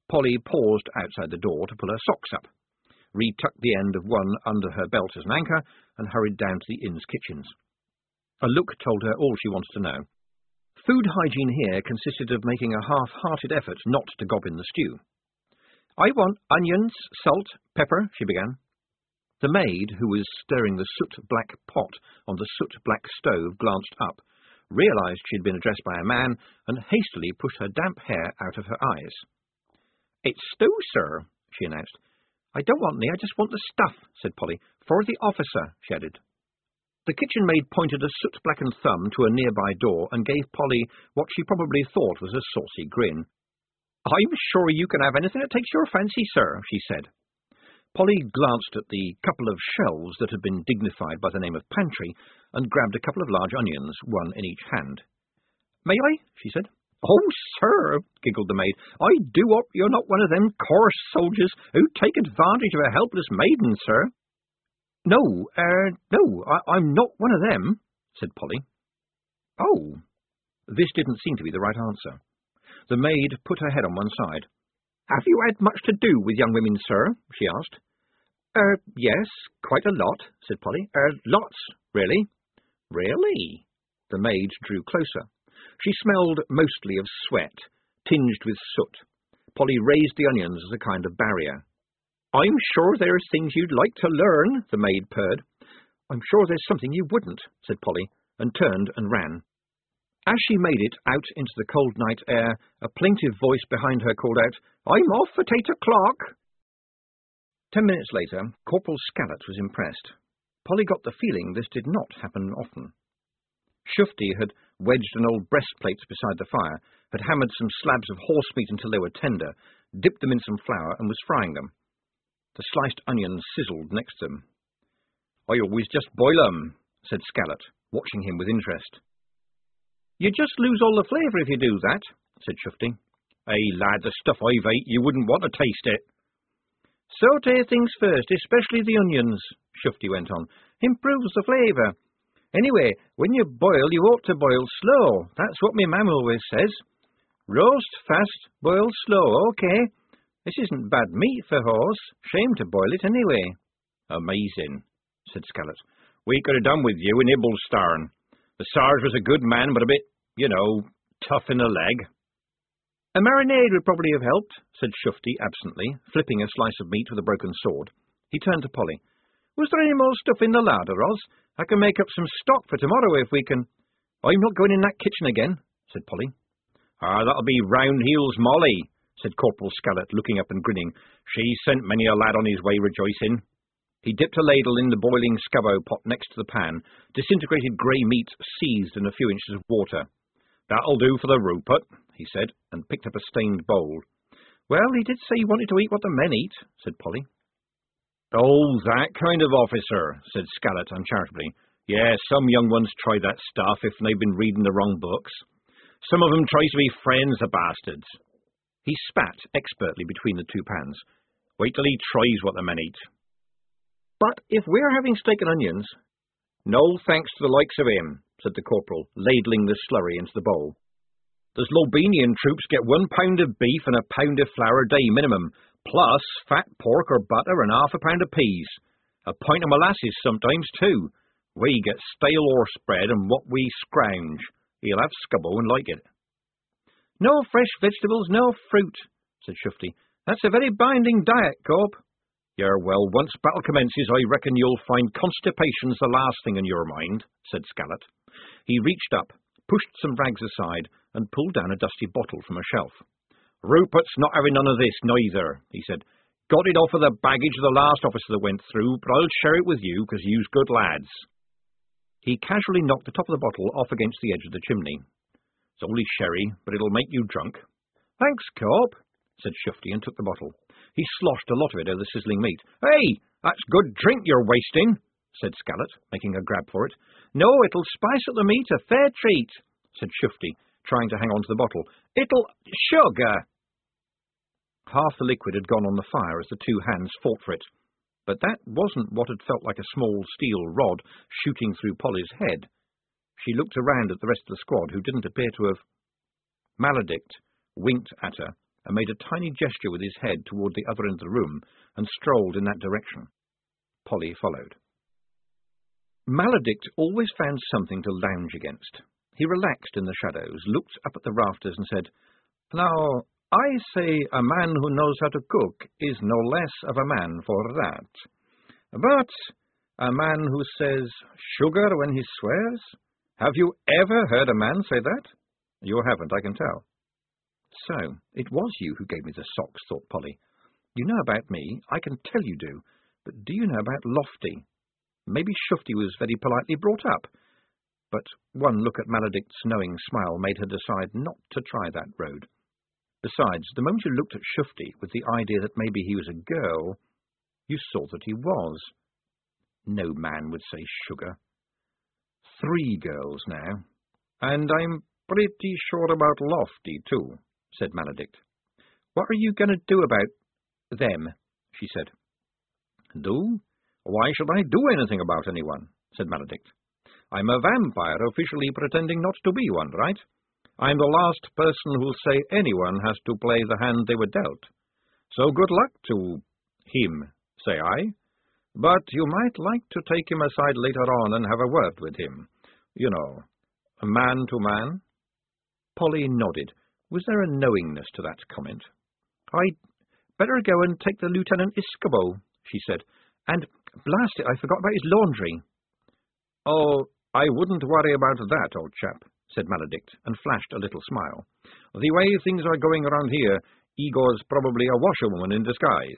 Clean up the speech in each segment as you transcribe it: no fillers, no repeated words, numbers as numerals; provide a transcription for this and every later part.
Polly paused outside the door to pull her socks up, retucked the end of one under her belt as an anchor, and hurried down to the inn's kitchens. A look told her all she wanted to know. Food hygiene here consisted of making a half-hearted effort not to gob in the stew. "I want onions, salt, pepper," she began. The maid, who was stirring the soot-black pot on the soot-black stove, glanced up, realised she had been addressed by a man, and hastily pushed her damp hair out of her eyes. "It's stew, sir," she announced. "I don't want any, I just want the stuff," said Polly. "For the officer," she added. The kitchen maid pointed a soot-blackened thumb to a nearby door and gave Polly what she probably thought was a saucy grin. "I'm sure you can have anything that takes your fancy, sir," she said. Polly glanced at the couple of shelves that had been dignified by the name of pantry and grabbed a couple of large onions, one in each hand. "May I?" she said. "Oh, sir," giggled the maid, "I do hope you're not one of them coarse soldiers who take advantage of a helpless maiden, sir." No, I'm not one of them," said Polly. "Oh." This didn't seem to be the right answer. The maid put her head on one side. "Have you had much to do with young women, sir?" she asked. Yes, quite a lot," said Polly. Lots, really." "Really?" The maid drew closer. She smelled mostly of sweat, tinged with soot. Polly raised the onions as a kind of barrier. "I'm sure there's things you'd like to learn," the maid purred. "I'm sure there's something you wouldn't," said Polly, and turned and ran. As she made it out into the cold night air, a plaintive voice behind her called out, "I'm off at 8 o'clock." 10 minutes later, Corporal Scallot was impressed. Polly got the feeling this did not happen often. Shufti had wedged an old breastplate beside the fire, had hammered some slabs of horse meat until they were tender, dipped them in some flour, and was frying them. The sliced onions sizzled next to them. "I always just boil 'em," said Scallot, watching him with interest. "You just lose all the flavour if you do that," said Shufti. "Hey, lad, the stuff I've ate, you wouldn't want to taste it." "Saute things first, especially the onions," Shufti went on. "Improves the flavour. Anyway, when you boil, you ought to boil slow. That's what me mam always says. Roast fast, boil slow, OK. This isn't bad meat for horse. Shame to boil it anyway." "Amazing," said Scallot. "We could have done with you in Ibblestarn. The Sarge was a good man, but a bit, tough in the leg." "A marinade would probably have helped," said Shufti absently, flipping a slice of meat with a broken sword. He turned to Polly. "Was there any more stuff in the larder, Ros? I can make up some stock for tomorrow if we can—" "I'm not going in that kitchen again," said Polly. That'll be Round Heels Molly," said Corporal Scallot, looking up and grinning. "She sent many a lad on his way rejoicing." He dipped a ladle in the boiling scubbo pot next to the pan. Disintegrated grey meat seethed in a few inches of water. "That'll do for the Rupert," he said, and picked up a stained bowl. "Well, he did say he wanted to eat what the men eat," said Polly. "Oh, that kind of officer," said Scallot uncharitably. "Yeah, some young ones try that stuff if they've been reading the wrong books. Some of them tries to be friends, the bastards." He spat expertly between the two pans. "Wait till he tries what the men eat." "But if we're having steak and onions—" "No thanks to the likes of him," said the corporal, ladling the slurry into the bowl. "Those Lobenian troops get 1 pound of beef and 1 pound of flour a day minimum, plus fat pork or butter and 1/2 pound of peas. A pint of molasses sometimes, too. We get stale horse bread and what we scrounge. He'll have scubbo and like it." "No fresh vegetables, no fruit," said Shufti. "That's a very binding diet, Corp." "Yeah, well, once battle commences, I reckon you'll find constipation's the last thing in your mind," said Scallot. He reached up, pushed some rags aside, and pulled down a dusty bottle from a shelf. "Rupert's not having none of this, neither," he said. "Got it off of the baggage of the last officer that went through, but I'll share it with you, 'cause you's good lads." He casually knocked the top of the bottle off against the edge of the chimney. "It's only sherry, but it'll make you drunk." "Thanks, Corp," said Shufti, and took the bottle. He sloshed a lot of it over the sizzling meat. "Hey, that's good drink you're wasting," said Scallot, making a grab for it. "No, it'll spice up the meat, a fair treat," said Shufti, trying to hang on to the bottle. "It'll— sugar!" Half the liquid had gone on the fire as the two hands fought for it, but that wasn't what had felt like a small steel rod shooting through Polly's head. She looked around at the rest of the squad, who didn't appear to have— Maledict winked at her and made a tiny gesture with his head toward the other end of the room and strolled in that direction. Polly followed. Maledict always found something to lounge against. He relaxed in the shadows, looked up at the rafters and said, "Now, I say a man who knows how to cook is no less of a man for that. But a man who says sugar when he swears? Have you ever heard a man say that? You haven't, I can tell." "So, it was you who gave me the socks," thought Polly. "You know about me, I can tell you do, but do you know about Lofty? Maybe Shufty was very politely brought up." But one look at Maledict's knowing smile made her decide not to try that road. Besides, the moment you looked at Shufty with the idea that maybe he was a girl, you saw that he was. No man would say sugar. 3 girls now. "And I'm pretty sure about Lofty, too," said Maledict. "What are you going to do about them?" she said. "Do? Why should I do anything about anyone?" said Maledict. "I'm a vampire officially pretending not to be one, right? I'm the last person who'll say anyone has to play the hand they were dealt. So good luck to him, say I. But you might like to take him aside later on and have a word with him. You know, man to man." Polly nodded. Was there a knowingness to that comment? "I'd better go and take the Lieutenant Iskabo," she said. "And, blast it, I forgot about his laundry." "Oh, I wouldn't worry about that, old chap," said Maledict, and flashed a little smile. "The way things are going around here, Igor's probably a washerwoman in disguise."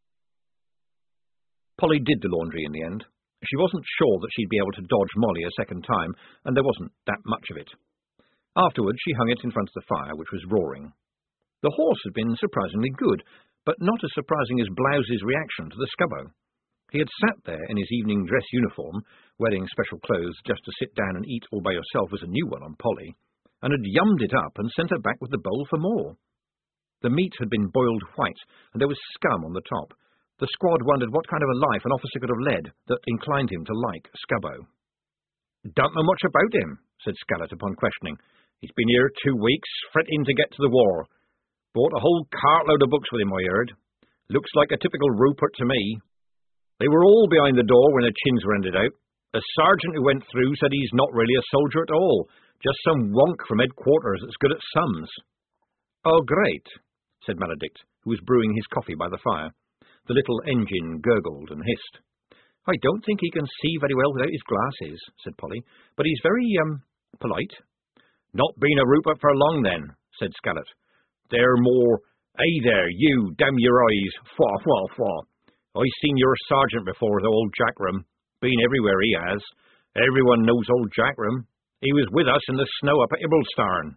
Polly did the laundry in the end. She wasn't sure that she'd be able to dodge Molly a second time, and there wasn't that much of it. Afterwards, she hung it in front of the fire, which was roaring. The horse had been surprisingly good, but not as surprising as Blouse's reaction to the scubbo. He had sat there in his evening dress uniform, wearing special clothes just to sit down and eat all by yourself was a new one on Polly, and had yummed it up and sent her back with the bowl for more. The meat had been boiled white, and there was scum on the top. The squad wondered what kind of a life an officer could have led that inclined him to like Scubbo. "Don't know much about him," said Scarlett upon questioning. "He's been here 2 weeks, fretting to get to the war. Bought a whole cartload of books with him, I heard. Looks like a typical Rupert to me. They were all behind the door when the chins were handed out. A sergeant who went through said he's not really a soldier at all, just some wonk from headquarters that's good at sums." "Oh, great," said Maledict, who was brewing his coffee by the fire. The little engine gurgled and hissed. "I don't think he can see very well without his glasses," said Polly, "but he's very, polite." "Not been a Rupert for long, then," said Scarlett. "They're more, 'Hey there, you, damn your eyes, fwa, fwa, fwa. I seen your sergeant before, the old Jackram. Been everywhere he has. Everyone knows old Jackram. He was with us in the snow up at Ibblestarn."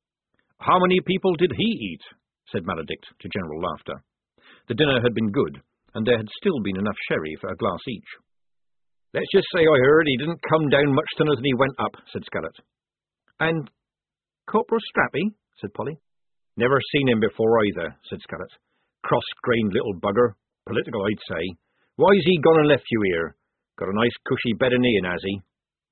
"How many people did he eat?" said Maledict, to general laughter. The dinner had been good, and there had still been enough sherry for a glass each. "Let's just say I heard he didn't come down much sooner than he went up," said Scarlett. "And Corporal Strappy?" said Polly. "Never seen him before either," said Scarlett. "Cross-grained little bugger. Political, I'd say. Why's he gone and left you here? Got a nice cushy bed in Ian, has he?"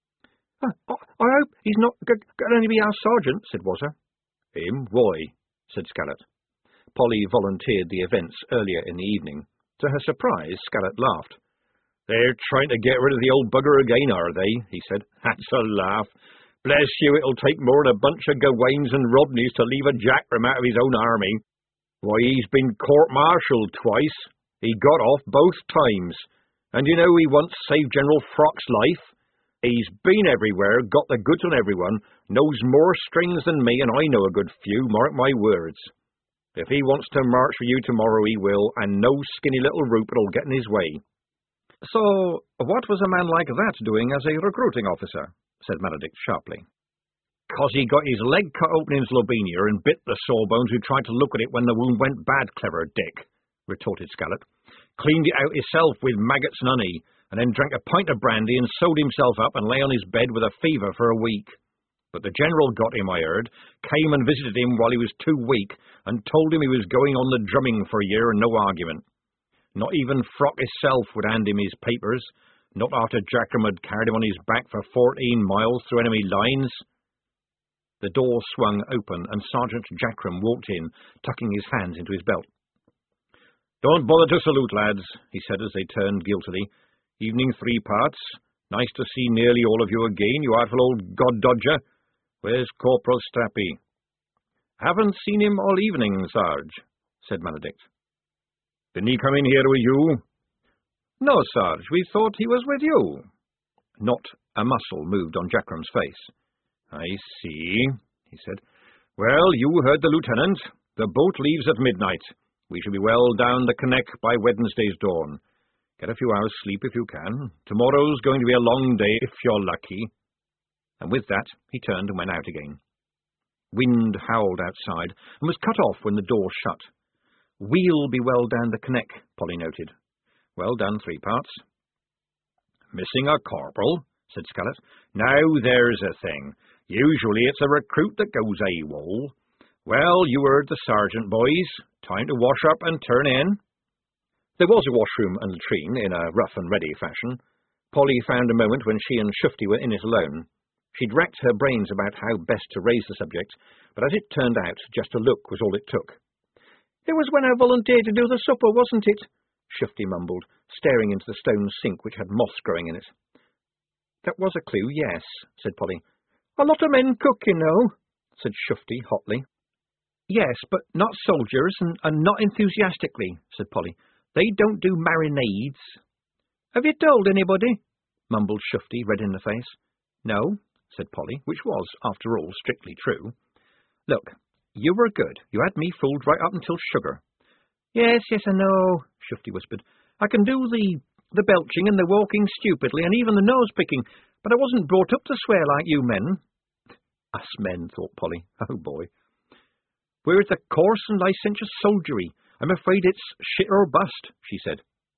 "I hope he's not going to be our sergeant," said Wazzer. "Him? Why?" said Scarlett. Polly volunteered the events earlier in the evening. To her surprise, Scarlett laughed. "They're trying to get rid of the old bugger again, are they?" he said. "That's a laugh. Bless you, it'll take more than a bunch of Gawains and Rodneys to leave a Jackram out of his own army. Why, he's been court-martialed twice. He got off both times. And you know he once saved General Frock's life. He's been everywhere, got the goods on everyone, knows more strings than me, and I know a good few, mark my words. If he wants to march for you tomorrow, he will, and no skinny little Rupert'll get in his way." "So, what was a man like that doing as a recruiting officer?" said Maledict sharply. "'Cause he got his leg cut open in Slovenia and bit the sawbones who tried to look at it when the wound went bad, clever Dick," retorted Scarlett. "Cleaned it out himself with maggots and honey, and then drank a pint of brandy and sewed himself up and lay on his bed with a fever for a week. But the general got him, I heard, came and visited him while he was too weak, and told him he was going on the drumming for a year and no argument. Not even Frock himself would hand him his papers, not after Jackram had carried him on his back for 14 miles through enemy lines." The door swung open, and Sergeant Jackram walked in, tucking his hands into his belt. "Don't bother to salute, lads," he said as they turned guiltily. "Evening 3 parts. Nice to see nearly all of you again, you artful old god-dodger. Where's Corporal Strappy?" "Haven't seen him all evening, Sarge," said Maledict. "Didn't he come in here with you?" "No, Sarge, we thought he was with you." Not a muscle moved on Jackram's face. "I see," he said. "Well, you heard the lieutenant. The boat leaves at midnight. We shall be well down the Connect by Wednesday's dawn. Get a few hours' sleep if you can. Tomorrow's going to be a long day if you're lucky." And with that, he turned and went out again. Wind howled outside and was cut off when the door shut. "We'll be well down the Connect," Polly noted. "Well done, 3 parts." "Missing a corporal," said Scarlett. "Now there's a thing. Usually it's a recruit that goes AWOL. Well, you heard the sergeant, boys. Time to wash up and turn in." There was a washroom and latrine in a rough-and-ready fashion. Polly found a moment when she and Shufty were in it alone. She'd racked her brains about how best to raise the subject, but as it turned out, just a look was all it took. "It was when I volunteered to do the supper, wasn't it?" Shufty mumbled, staring into the stone sink which had moss growing in it. "That was a clue, yes," said Polly. "A lot of men cook, you know," said Shufty hotly. "Yes, but not soldiers, and not enthusiastically," said Polly. "They don't do marinades." "Have you told anybody?" mumbled Shufty, red in the face. "No," said Polly, which was, after all, strictly true. "Look, you were good. You had me fooled right up until sugar." Yes, I know," Shufty whispered. "I can do the belching and the walking stupidly and even the nose-picking, but I wasn't brought up to swear like you men." Us men, thought Polly. Oh, boy. "Where's the coarse and licentious soldiery? I'm afraid it's shit or bust," she said.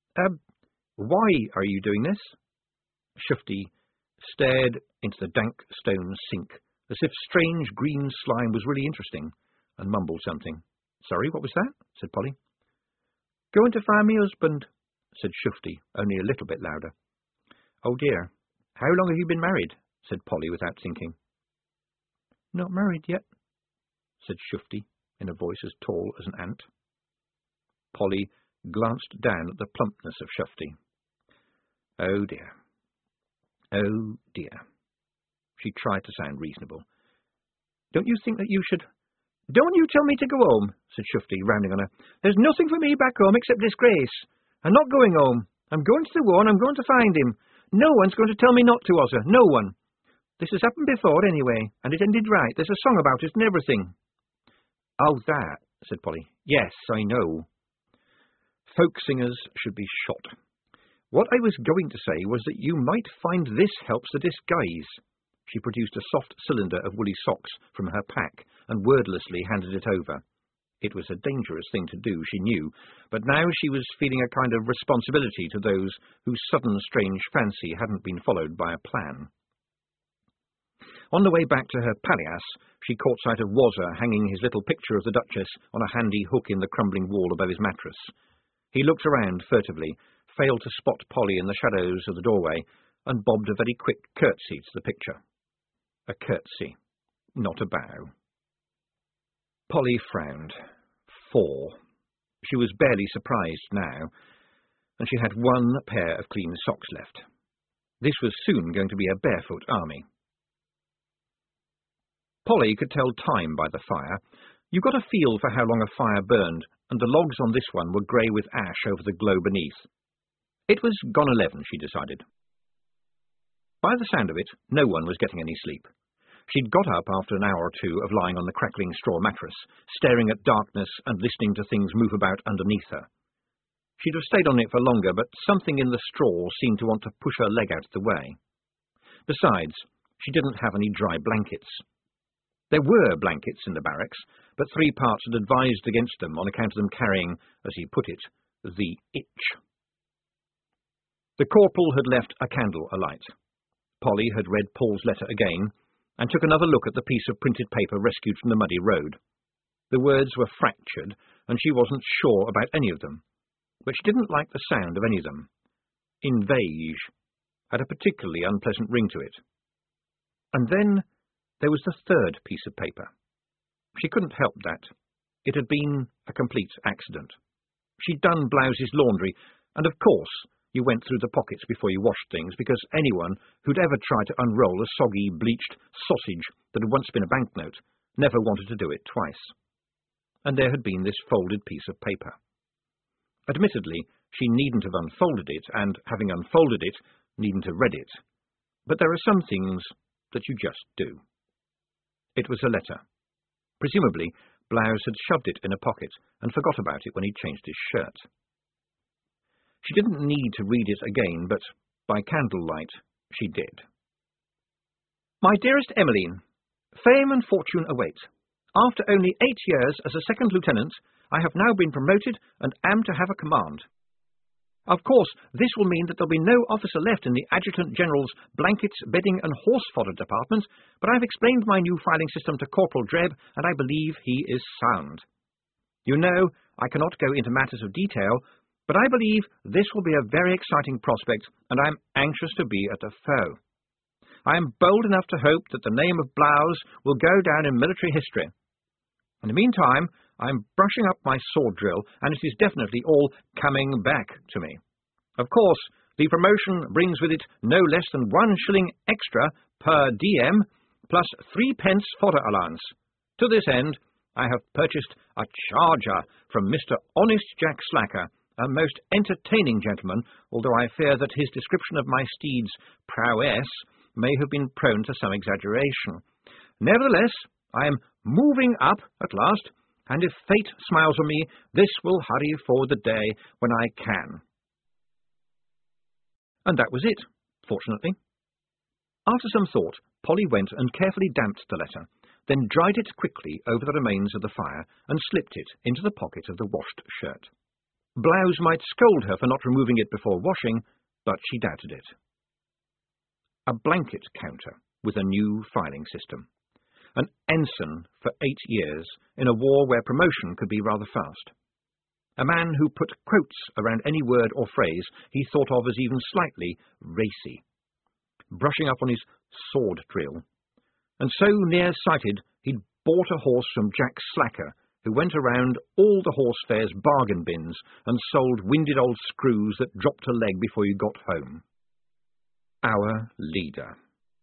Why are you doing this?" Shufty stared into the dank stone sink, as if strange green slime was really interesting, and mumbled something. "Sorry, what was that?" said Polly. "Going to find me husband," said Shufty, only a little bit louder. "Oh, dear. How long have you been married?" said Polly without thinking. "Not married yet," said Shufty, in a voice as tall as an ant. Polly glanced down at the plumpness of Shufty. "Oh, dear. Oh, dear." She tried to sound reasonable. "Don't you think that you should—" "Don't you tell me to go home," said Shufty, rounding on her. "There's nothing for me back home except disgrace. I'm not going home. I'm going to the war and I'm going to find him. No one's going to tell me not to, Ozza. No one. This has happened before, anyway, and it ended right. There's a song about it and everything." "Oh, that," said Polly. "Yes, I know. Folk singers should be shot. What I was going to say was that you might find this helps the disguise." She produced a soft cylinder of woolly socks from her pack and wordlessly handed it over. It was a dangerous thing to do, she knew, but now she was feeling a kind of responsibility to those whose sudden strange fancy hadn't been followed by a plan. On the way back to her palliasse, she caught sight of Wazza hanging his little picture of the Duchess on a handy hook in the crumbling wall above his mattress. He looked around furtively, failed to spot Polly in the shadows of the doorway, and bobbed a very quick curtsy to the picture. A curtsy, not a bow. Polly frowned. 4. She was barely surprised now, and she had 1 pair of clean socks left. This was soon going to be a barefoot army. Polly could tell time by the fire. You got a feel for how long a fire burned, and the logs on this one were grey with ash over the glow beneath. It was gone 11, she decided. By the sound of it, no one was getting any sleep. She'd got up after an hour or 2 of lying on the crackling straw mattress, staring at darkness and listening to things move about underneath her. She'd have stayed on it for longer, but something in the straw seemed to want to push her leg out of the way. Besides, she didn't have any dry blankets. There were blankets in the barracks, but 3 parts had advised against them on account of them carrying, as he put it, the itch. The corporal had left a candle alight. Polly had read Paul's letter again, and took another look at the piece of printed paper rescued from the muddy road. The words were fractured, and she wasn't sure about any of them, but she didn't like the sound of any of them. Invage had a particularly unpleasant ring to it. And then there was the third piece of paper. She couldn't help that. It had been a complete accident. She'd done Blows's laundry, and of course you went through the pockets before you washed things, because anyone who'd ever tried to unroll a soggy, bleached sausage that had once been a banknote never wanted to do it twice. And there had been this folded piece of paper. Admittedly, she needn't have unfolded it, and, having unfolded it, needn't have read it. But there are some things that you just do. It was a letter. Presumably, Blouse had shoved it in a pocket and forgot about it when he changed his shirt. She didn't need to read it again, but by candlelight she did. My dearest Emmeline, fame and fortune await. After only 8 years as a second lieutenant, I have now been promoted and am to have a command. Of course, this will mean that there'll be no officer left in the Adjutant General's blankets, bedding and horse fodder department, but I've explained my new filing system to Corporal Drebb, and I believe he is sound. You know, I cannot go into matters of detail, but I believe this will be a very exciting prospect, and I am anxious to be at the foe. I am bold enough to hope that the name of Blouse will go down in military history. In the meantime, I am brushing up my sword drill, and it is definitely all coming back to me. Of course, the promotion brings with it no less than 1 shilling extra per diem, plus 3 pence fodder allowance. To this end, I have purchased a charger from Mr. Honest Jack Slacker, a most entertaining gentleman, although I fear that his description of my steed's prowess may have been prone to some exaggeration. Nevertheless, I am moving up at last, and if fate smiles on me, this will hurry forward the day when I can. And that was it, fortunately. After some thought, Polly went and carefully damped the letter, then dried it quickly over the remains of the fire and slipped it into the pocket of the washed shirt. Blouse might scold her for not removing it before washing, but she doubted it. A blanket counter with a new filing system. An ensign for 8 years in a war where promotion could be rather fast. A man who put quotes around any word or phrase he thought of as even slightly racy. Brushing up on his sword drill. And so near-sighted he'd bought a horse from Jack Slacker, who went around all the horse fairs bargain bins and sold winded old screws that dropped a leg before you got home. Our leader.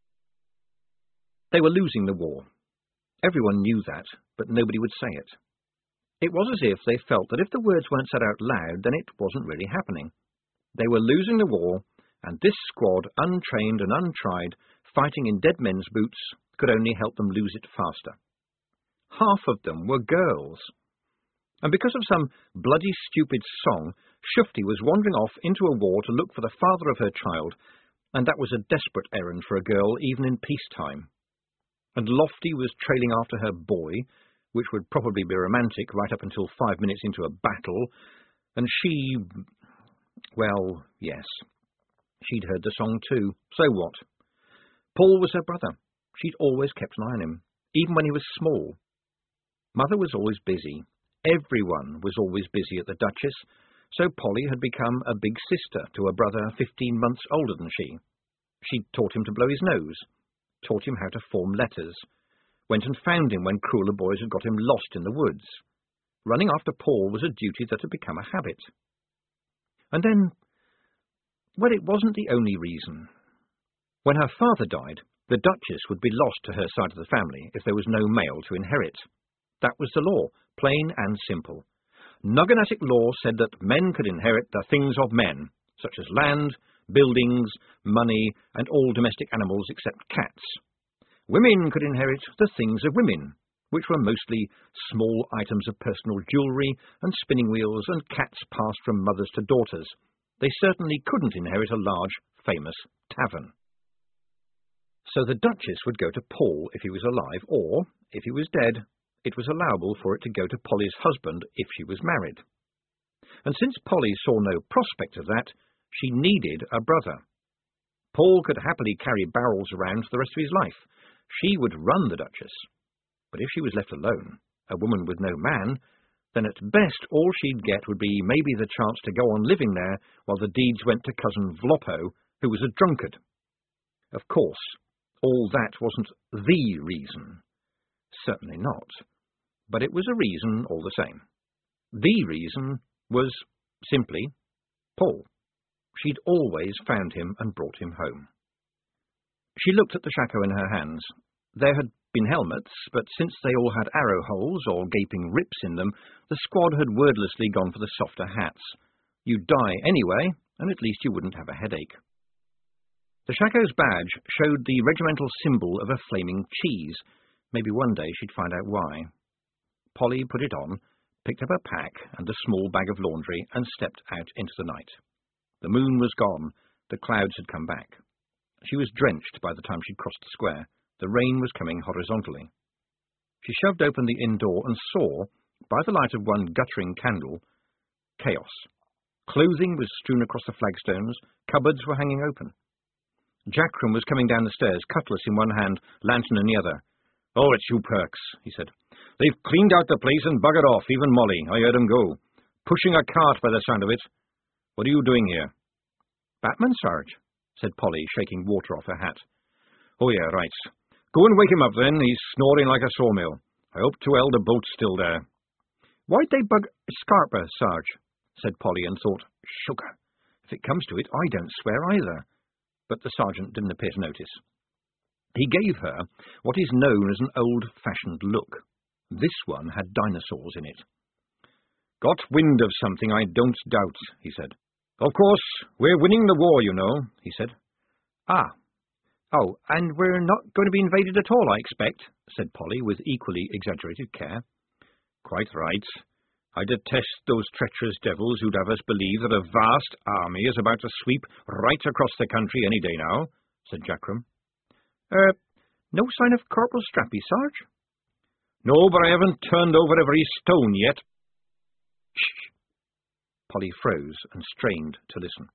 They were losing the war. Everyone knew that, but nobody would say it. It was as if they felt that if the words weren't said out loud, then it wasn't really happening. They were losing the war, and this squad, untrained and untried, fighting in dead men's boots, could only help them lose it faster. Half of them were girls. And because of some bloody stupid song, Shufti was wandering off into a war to look for the father of her child, and that was a desperate errand for a girl even in peacetime. And Lofty was trailing after her boy, which would probably be romantic right up until 5 minutes into a battle, and she... well, yes, she'd heard the song too. So what? Paul was her brother. She'd always kept an eye on him, even when he was small. Mother was always busy. Everyone was always busy at the Duchess, so Polly had become a big sister to a brother 15 months older than she. She'd taught him to blow his nose, taught him how to form letters, went and found him when crueler boys had got him lost in the woods. Running after Paul was a duty that had become a habit. And then, well, it wasn't the only reason. When her father died, the Duchess would be lost to her side of the family if there was no male to inherit. That was the law, plain and simple. Nuganatic law said that men could inherit the things of men, such as land, buildings, money, and all domestic animals except cats. Women could inherit the things of women, which were mostly small items of personal jewellery and spinning wheels and cats passed from mothers to daughters. They certainly couldn't inherit a large, famous tavern. So the Duchess would go to Paul if he was alive, or, if he was dead, it was allowable for it to go to Polly's husband if she was married. And since Polly saw no prospect of that, she needed a brother. Paul could happily carry barrels around for the rest of his life. She would run the Duchess. But if she was left alone, a woman with no man, then at best all she'd get would be maybe the chance to go on living there while the deeds went to cousin Vloppo, who was a drunkard. Of course, All that wasn't the reason. Certainly not. But it was a reason all the same. The reason was simply Paul. She'd always found him and brought him home. She looked at the shako in her hands. There had been helmets, but since they all had arrow holes or gaping rips in them, the squad had wordlessly gone for the softer hats. You'd die anyway, and at least you wouldn't have a headache. The shako's badge showed the regimental symbol of a flaming cheese. Maybe one day she'd find out why. Polly put it on, picked up her pack and a small bag of laundry, and stepped out into the night. The moon was gone. The clouds had come back. She was drenched by the time she'd crossed the square. The rain was coming horizontally. She shoved open the inn door and saw, by the light of one guttering candle, chaos. Clothing was strewn across the flagstones. Cupboards were hanging open. Jackram was coming down the stairs, cutlass in one hand, lantern in the other. "Oh, it's you Perks," he said. "They've cleaned out the place and buggered off, even Molly. I heard 'em go. Pushing a cart by the sound of it. What are you doing here?" "Batman, Sarge," said Polly, shaking water off her hat. "Oh, yeah, right. Go and wake him up, then. He's snoring like a sawmill. I hope to hell the boat's still there." "Why'd they bug Scarpa, Sarge?" said Polly, and thought, "Sugar. If it comes to it, I don't swear either." But the sergeant didn't appear to notice. He gave her what is known as an old-fashioned look. This one had dinosaurs in it. "Got wind of something, I don't doubt," he said. "Of course, we're winning the war, you know," he said. "Ah. Oh, and we're not going to be invaded at all, I expect," said Polly, with equally exaggerated care. "Quite right. I detest those treacherous devils who'd have us believe that a vast army is about to sweep right across the country any day now," said Jackram. No sign of Corporal Strappy, Sarge?" "No, but I haven't turned over every stone yet." "Shh." Polly froze and strained to listen.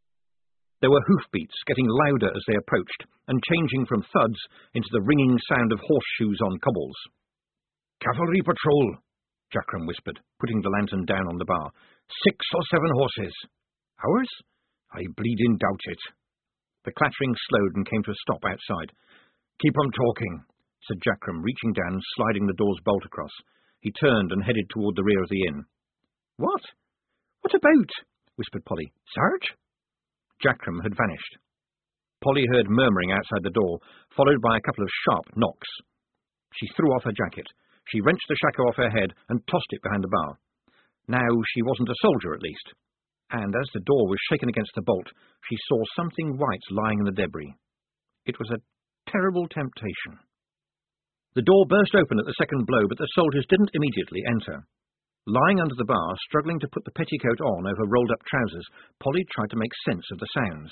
There were hoofbeats getting louder as they approached, and changing from thuds into the ringing sound of horseshoes on cobbles. "Cavalry patrol," Jackram whispered, putting the lantern down on the bar. 6 or 7 horses." "Ours?" "I bleeding doubt it." The clattering slowed and came to a stop outside. "Keep 'em talking," said Jackram, reaching down and sliding the door's bolt across. He turned and headed toward the rear of the inn. "What? What about?" whispered Polly. "Sarge?" Jackram had vanished. Polly heard murmuring outside the door, followed by a couple of sharp knocks. She threw off her jacket. She wrenched the shako off her head and tossed it behind the bar. Now she wasn't a soldier, at least. And as the door was shaken against the bolt, she saw something white lying in the debris. It was a terrible temptation. The door burst open at the second blow, but the soldiers didn't immediately enter. Lying under the bar, struggling to put the petticoat on over rolled-up trousers, Polly tried to make sense of the sounds.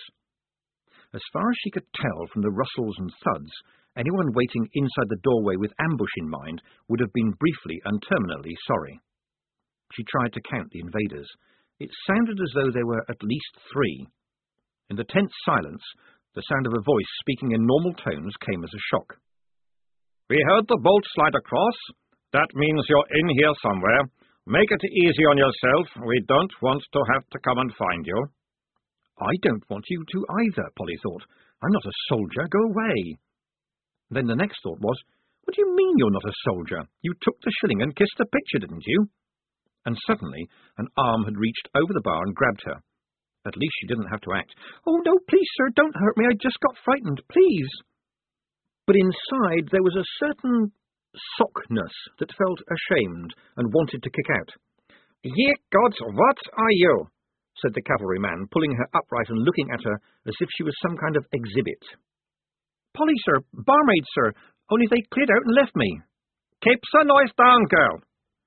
As far as she could tell from the rustles and thuds, anyone waiting inside the doorway with ambush in mind would have been briefly and terminally sorry. She tried to count the invaders. It sounded as though there were at least 3. In the tense silence, the sound of a voice speaking in normal tones came as a shock. "We heard the bolt slide across. That means you're in here somewhere. Make it easy on yourself. We don't want to have to come and find you." "I don't want you to either," Polly thought. "I'm not a soldier. Go away." Then the next thought was, "What do you mean you're not a soldier? You took the shilling and kissed the picture, didn't you?" And suddenly an arm had reached over the bar and grabbed her. At least she didn't have to act. "Oh, no, please, sir, don't hurt me. I just got frightened, please." But inside there was a certain sockness that felt ashamed and wanted to kick out. "Ye gods, what are you?" said the cavalryman, pulling her upright and looking at her as if she was some kind of exhibit. "Polly, sir, barmaid, sir, only they cleared out and left me." "Keep the noise down, girl."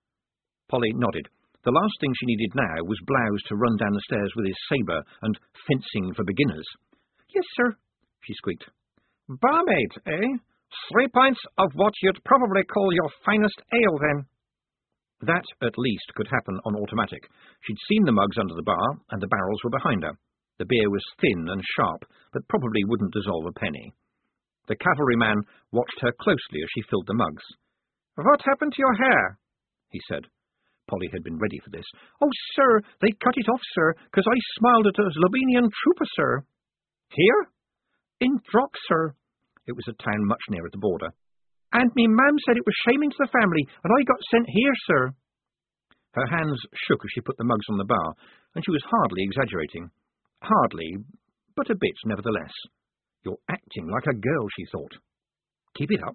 Polly nodded. The last thing she needed now was Blouse to run down the stairs with his sabre and fencing for beginners. "Yes, sir," she squeaked. "Barmaid, eh? 3 pints of what you'd probably call your finest ale, then." That, at least, could happen on automatic. She'd seen the mugs under the bar, and the barrels were behind her. The beer was thin and sharp, but probably wouldn't dissolve a penny. The cavalryman watched her closely as she filled the mugs. "What happened to your hair?" he said. Polly had been ready for this. "Oh, sir, they cut it off, sir, 'cause I smiled at a Slovenian trooper, sir." "Here?" "In Drock, sir. It was a town much nearer the border. "And me mam said it was shaming to the family, and I got sent here, sir." Her hands shook as she put the mugs on the bar, and she was hardly exaggerating. Hardly, but a bit nevertheless. "You're acting like a girl," she thought. "Keep it up."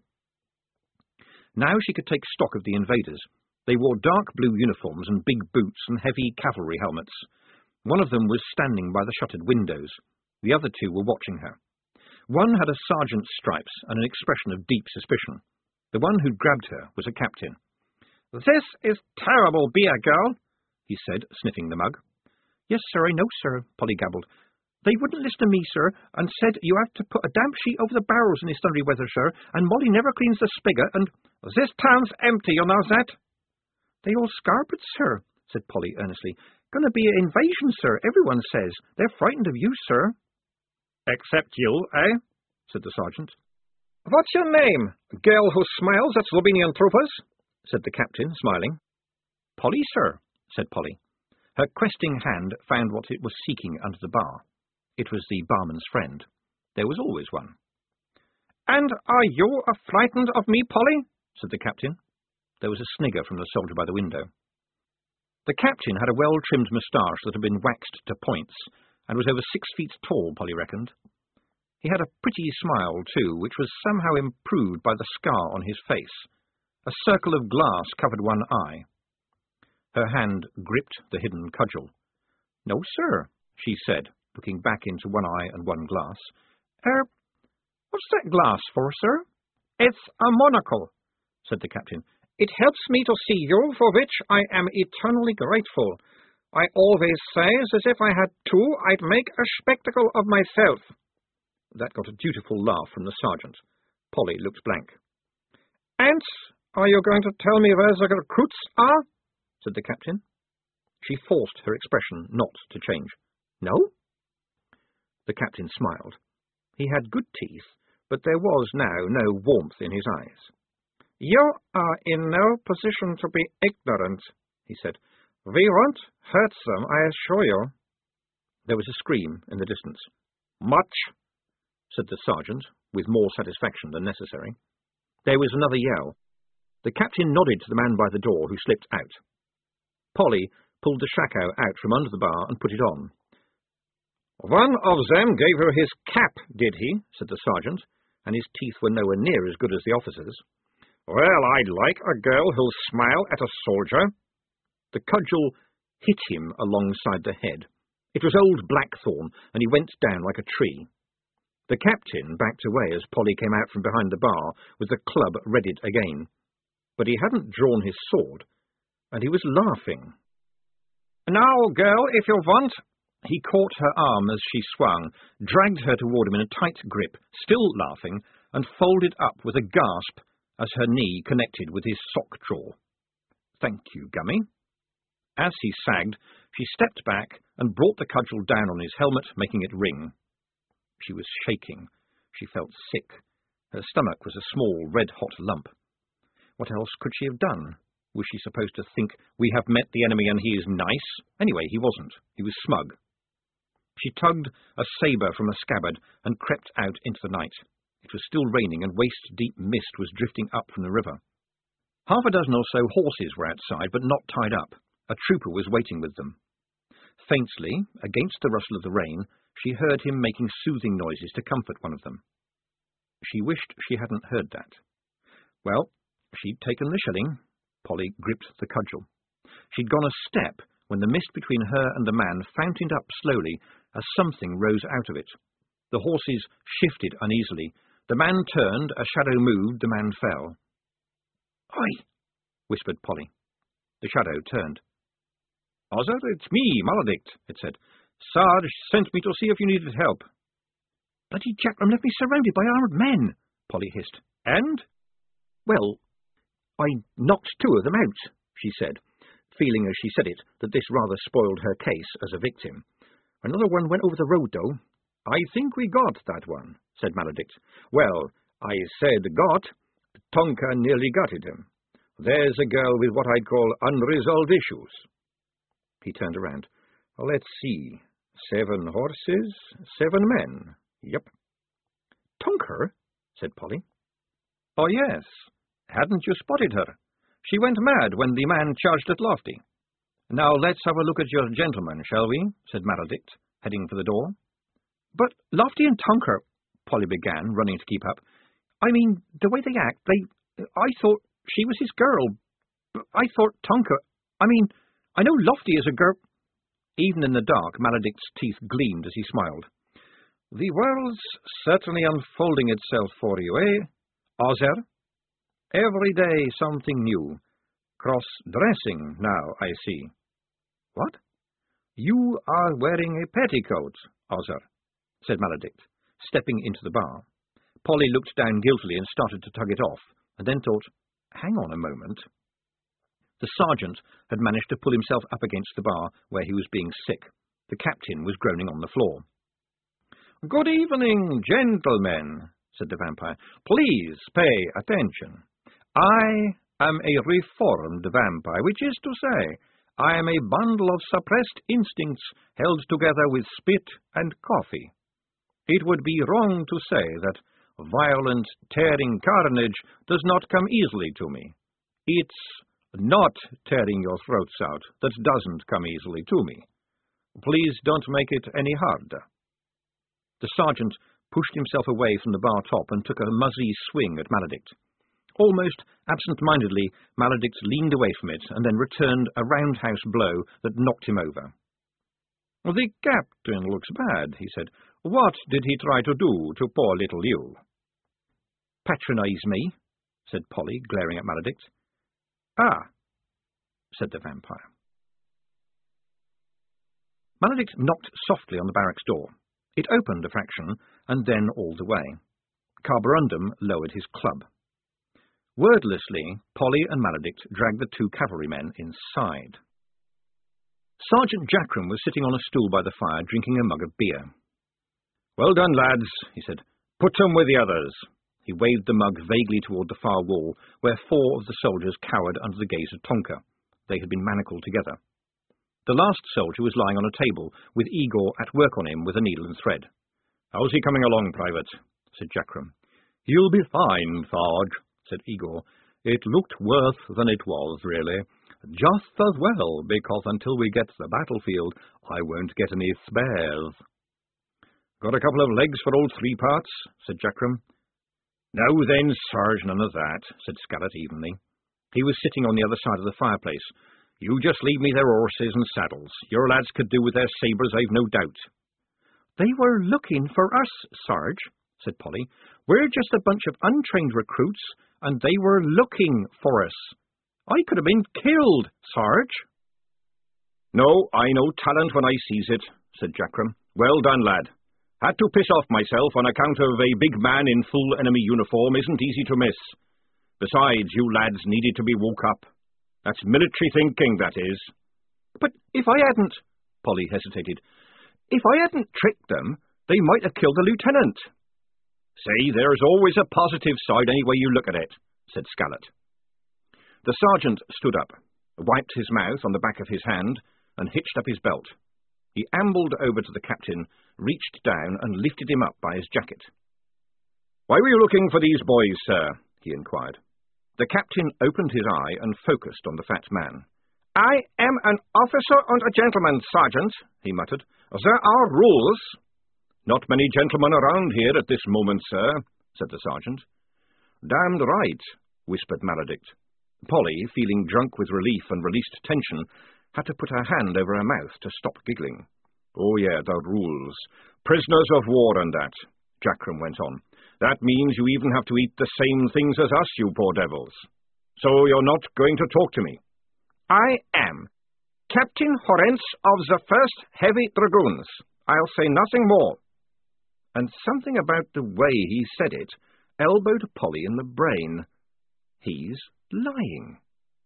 Now she could take stock of the invaders. They wore dark blue uniforms and big boots and heavy cavalry helmets. One of them was standing by the shuttered windows. The other two were watching her. One had a sergeant's stripes and an expression of deep suspicion. The one who'd grabbed her was a captain. "This is terrible, beer girl," he said, sniffing the mug. "Yes, sir, I know, sir," Polly gabbled. "They wouldn't listen to me, sir, and said you have to put a damp sheet over the barrels in this thundery weather, sir, and Molly never cleans the spigot, and—" "This town's empty, you know that?" "They all scarpered, sir," said Polly earnestly. "Gonna be an invasion, sir, everyone says. They're frightened of you, sir." "Except you, eh?" said the sergeant. "What's your name, girl who smiles at Slovenian troopers?" said the captain, smiling. "Polly, sir," said Polly. Her questing hand found what it was seeking under the bar. It was the barman's friend. There was always one. "And are you frightened of me, Polly?" said the captain. There was a snigger from the soldier by the window. The captain had a well-trimmed moustache that had been waxed to points, and was over 6 feet tall, Polly reckoned. He had a pretty smile, too, which was somehow improved by the scar on his face. A circle of glass covered one eye. Her hand gripped the hidden cudgel. "No, sir," she said, looking back into one eye and one glass. What's that glass for, sir?" "It's a monocle," said the captain. "It helps me to see you, for which I am eternally grateful. I always say, as if I had two, I'd make a spectacle of myself." That got a dutiful laugh from the sergeant. Polly looked blank. "And are you going to tell me where the recruits are?" said the captain. She forced her expression not to change. "No?" The captain smiled. He had good teeth, but there was now no warmth in his eyes. "You are in no position to be ignorant," he said. "We won't hurt them, I assure you." There was a scream in the distance. "Much," said the sergeant, with more satisfaction than necessary. There was another yell. The captain nodded to the man by the door, who slipped out. Polly pulled the shako out from under the bar and put it on. "One of them gave her his cap, did he?" said the sergeant, and his teeth were nowhere near as good as the officer's. "Well, I'd like a girl who'll smile at a soldier." The cudgel hit him alongside the head. It was old Blackthorn, and he went down like a tree. The captain backed away as Polly came out from behind the bar, with the club readied again. But he hadn't drawn his sword, and he was laughing. "Now, girl, if you want—" He caught her arm as she swung, dragged her toward him in a tight grip, still laughing, and folded up with a gasp as her knee connected with his sock drawer. "Thank you, Gummy." As he sagged, she stepped back and brought the cudgel down on his helmet, making it ring. She was shaking. She felt sick. Her stomach was a small, red-hot lump. What else could she have done? Was she supposed to think, "We have met the enemy and he is nice"? Anyway, he wasn't. He was smug. She tugged a sabre from a scabbard and crept out into the night. It was still raining, and waist-deep mist was drifting up from the river. Half a dozen or so horses were outside, but not tied up. A trooper was waiting with them. Faintly, against the rustle of the rain, she heard him making soothing noises to comfort one of them. She wished she hadn't heard that. Well, she'd taken the shilling. Polly gripped the cudgel. She'd gone a step when the mist between her and the man fountained up slowly as something rose out of it. The horses shifted uneasily. The man turned, a shadow moved, the man fell. "Oi!" whispered Polly. The shadow turned. "Ozer, it's me, Maledict," it said. "Sarge sent me to see if you needed help." "Bloody Jackram left me surrounded by armed men," Polly hissed. "And?" "Well, I knocked 2 of them out," she said, feeling as she said it that this rather spoiled her case as a victim. "Another one went over the road, though." "I think we got that one," said Maledict. "Well, I said got. Tonka nearly gutted him. There's a girl with what I'd call unresolved issues." He turned around. "Let's see. 7 horses, 7 men. Yep." "Tonker?" said Polly. "Oh, yes. Hadn't you spotted her? She went mad when the man charged at Lofty. Now let's have a look at your gentleman, shall we?" said Maledict, heading for the door. "But Lofty and Tonker," Polly began, running to keep up. "I mean, the way they act, I thought she was his girl. I thought Tonker... I know Lofty is a girl..." Even in the dark, Maledict's teeth gleamed as he smiled. "The world's certainly unfolding itself for you, eh, Ozer? Every day something new. Cross-dressing now, I see." "What?" "You are wearing a petticoat, Ozer," said Maledict, stepping into the bar. Polly looked down guiltily and started to tug it off, and then thought, hang on a moment. The sergeant had managed to pull himself up against the bar where he was being sick. The captain was groaning on the floor. "Good evening, gentlemen," said the vampire. "Please pay attention. I am a reformed vampire, which is to say, I am a bundle of suppressed instincts held together with spit and coffee. It would be wrong to say that violent, tearing carnage does not come easily to me. It's not tearing your throats out that doesn't come easily to me. Please don't make it any harder." The sergeant pushed himself away from the bar top and took a muzzy swing at Maledict. Almost absent-mindedly, Maledict leaned away from it and then returned a roundhouse blow that knocked him over. "The captain looks bad," he said. "What did he try to do to poor little you?" "Patronize me," said Polly, glaring at Maledict. "Ah," said the vampire. Maledict knocked softly on the barracks door. It opened a fraction, and then all the way. Carborundum lowered his club. Wordlessly, Polly and Maledict dragged the two cavalrymen inside. Sergeant Jackram was sitting on a stool by the fire, drinking a mug of beer. "Well done, lads," he said. "Put 'em with the others." He waved the mug vaguely toward the far wall, where 4 of the soldiers cowered under the gaze of Tonker. They had been manacled together. The last soldier was lying on a table, with Igor at work on him with a needle and thread. "How's he coming along, Private?" said Jackram. "He'll be fine, Sarge," said Igor. "It looked worse than it was, really. Just as well, because until we get to the battlefield, I won't get any spares." "Got a couple of legs for old Three Parts?" said Jackram. "Now then, Sarge, none of that," said Scarlett evenly. He was sitting on the other side of the fireplace. "You just leave me their horses and saddles. Your lads could do with their sabres, I've no doubt." "They were looking for us, Sarge," said Polly. "We're just a bunch of untrained recruits, and they were looking for us. I could have been killed, Sarge." "No, I know talent when I sees it," said Jackram. "Well done, lad. Had to piss off myself on account of a big man in full enemy uniform isn't easy to miss. Besides, you lads needed to be woke up. That's military thinking, that is." "But if I hadn't..." Polly hesitated. "If I hadn't tricked them, they might have killed the lieutenant." "Say, there's always a positive side any way you look at it," said Scarlett. The sergeant stood up, wiped his mouth on the back of his hand, and hitched up his belt. He ambled over to the captain, reached down, and lifted him up by his jacket. "Why were you looking for these boys, sir?" he inquired. The captain opened his eye and focused on the fat man. "I am an officer and a gentleman, Sergeant," he muttered. "There are rules." "Not many gentlemen around here at this moment, sir," said the sergeant. "Damned right," whispered Maledict. Polly, feeling drunk with relief and released tension, had to put her hand over her mouth to stop giggling. "Oh, yeah, the rules. Prisoners of war and that," Jackram went on. "That means you even have to eat the same things as us, you poor devils. So you're not going to talk to me?" "I am. Captain Horrence of the 1st Heavy Dragoons. I'll say nothing more." And something about the way he said it elbowed Polly in the brain. He's lying.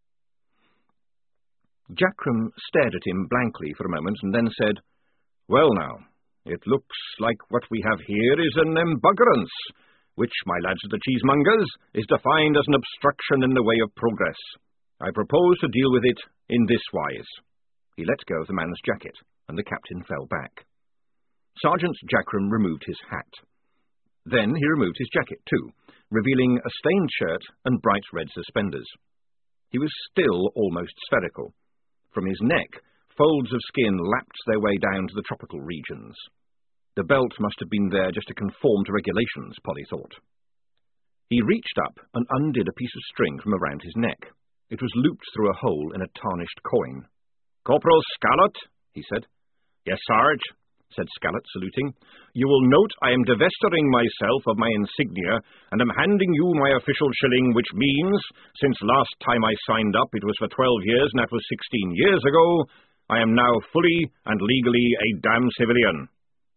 Jackram stared at him blankly for a moment and then said, "Well now, it looks like what we have here is an embuggerance, which, my lads of the cheesemongers, is defined as an obstruction in the way of progress. I propose to deal with it in this wise." He let go of the man's jacket, and the captain fell back. Sergeant Jackram removed his hat. Then he removed his jacket too, revealing a stained shirt and bright red suspenders. He was still almost spherical. From his neck, folds of skin lapped their way down to the tropical regions. The belt must have been there just to conform to regulations, Polly thought. He reached up and undid a piece of string from around his neck. It was looped through a hole in a tarnished coin. "Corporal Scarlett," he said. "Yes, Sarge," said Scarlett, saluting. "You will note I am divesting myself of my insignia, and am handing you my official shilling, which means, since last time I signed up it was for 12 years, and that was 16 years ago, I am now fully and legally a damn civilian."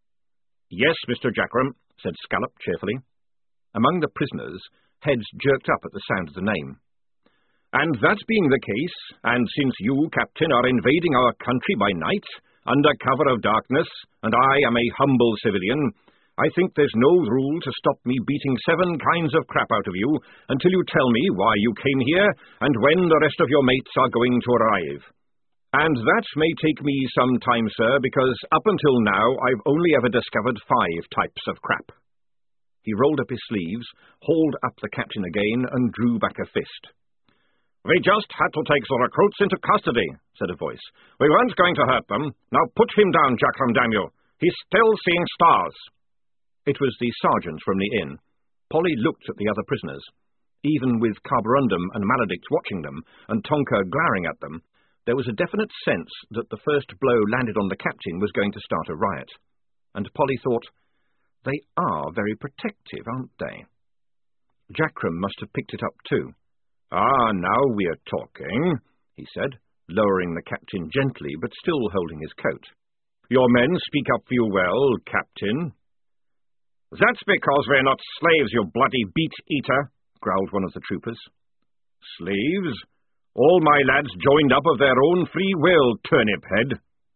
"Yes, Mr. Jackram," said Scallop cheerfully. Among the prisoners, heads jerked up at the sound of the name. "And that being the case, and since you, Captain, are invading our country by night, under cover of darkness, and I am a humble civilian, I think there's no rule to stop me beating 7 kinds of crap out of you until you tell me why you came here and when the rest of your mates are going to arrive. And that may take me some time, sir, because up until now I've only ever discovered 5 types of crap." He rolled up his sleeves, hauled up the captain again, and drew back a fist. "We just had to take the recruits into custody," said a voice. "We weren't going to hurt them. Now put him down, Jackram, damn you. He's still seeing stars." It was the sergeant from the inn. Polly looked at the other prisoners. Even with Carborundum and Maledict watching them, and Tonka glaring at them, there was a definite sense that the first blow landed on the captain was going to start a riot. And Polly thought, they are very protective, aren't they? Jackram must have picked it up too. "Ah, now we are talking," he said, lowering the captain gently, but still holding his coat. "Your men speak up for you well, Captain." "That's because we're not slaves, you bloody beat-eater," growled one of the troopers. "Slaves? All my lads joined up of their own free will, turnip-head."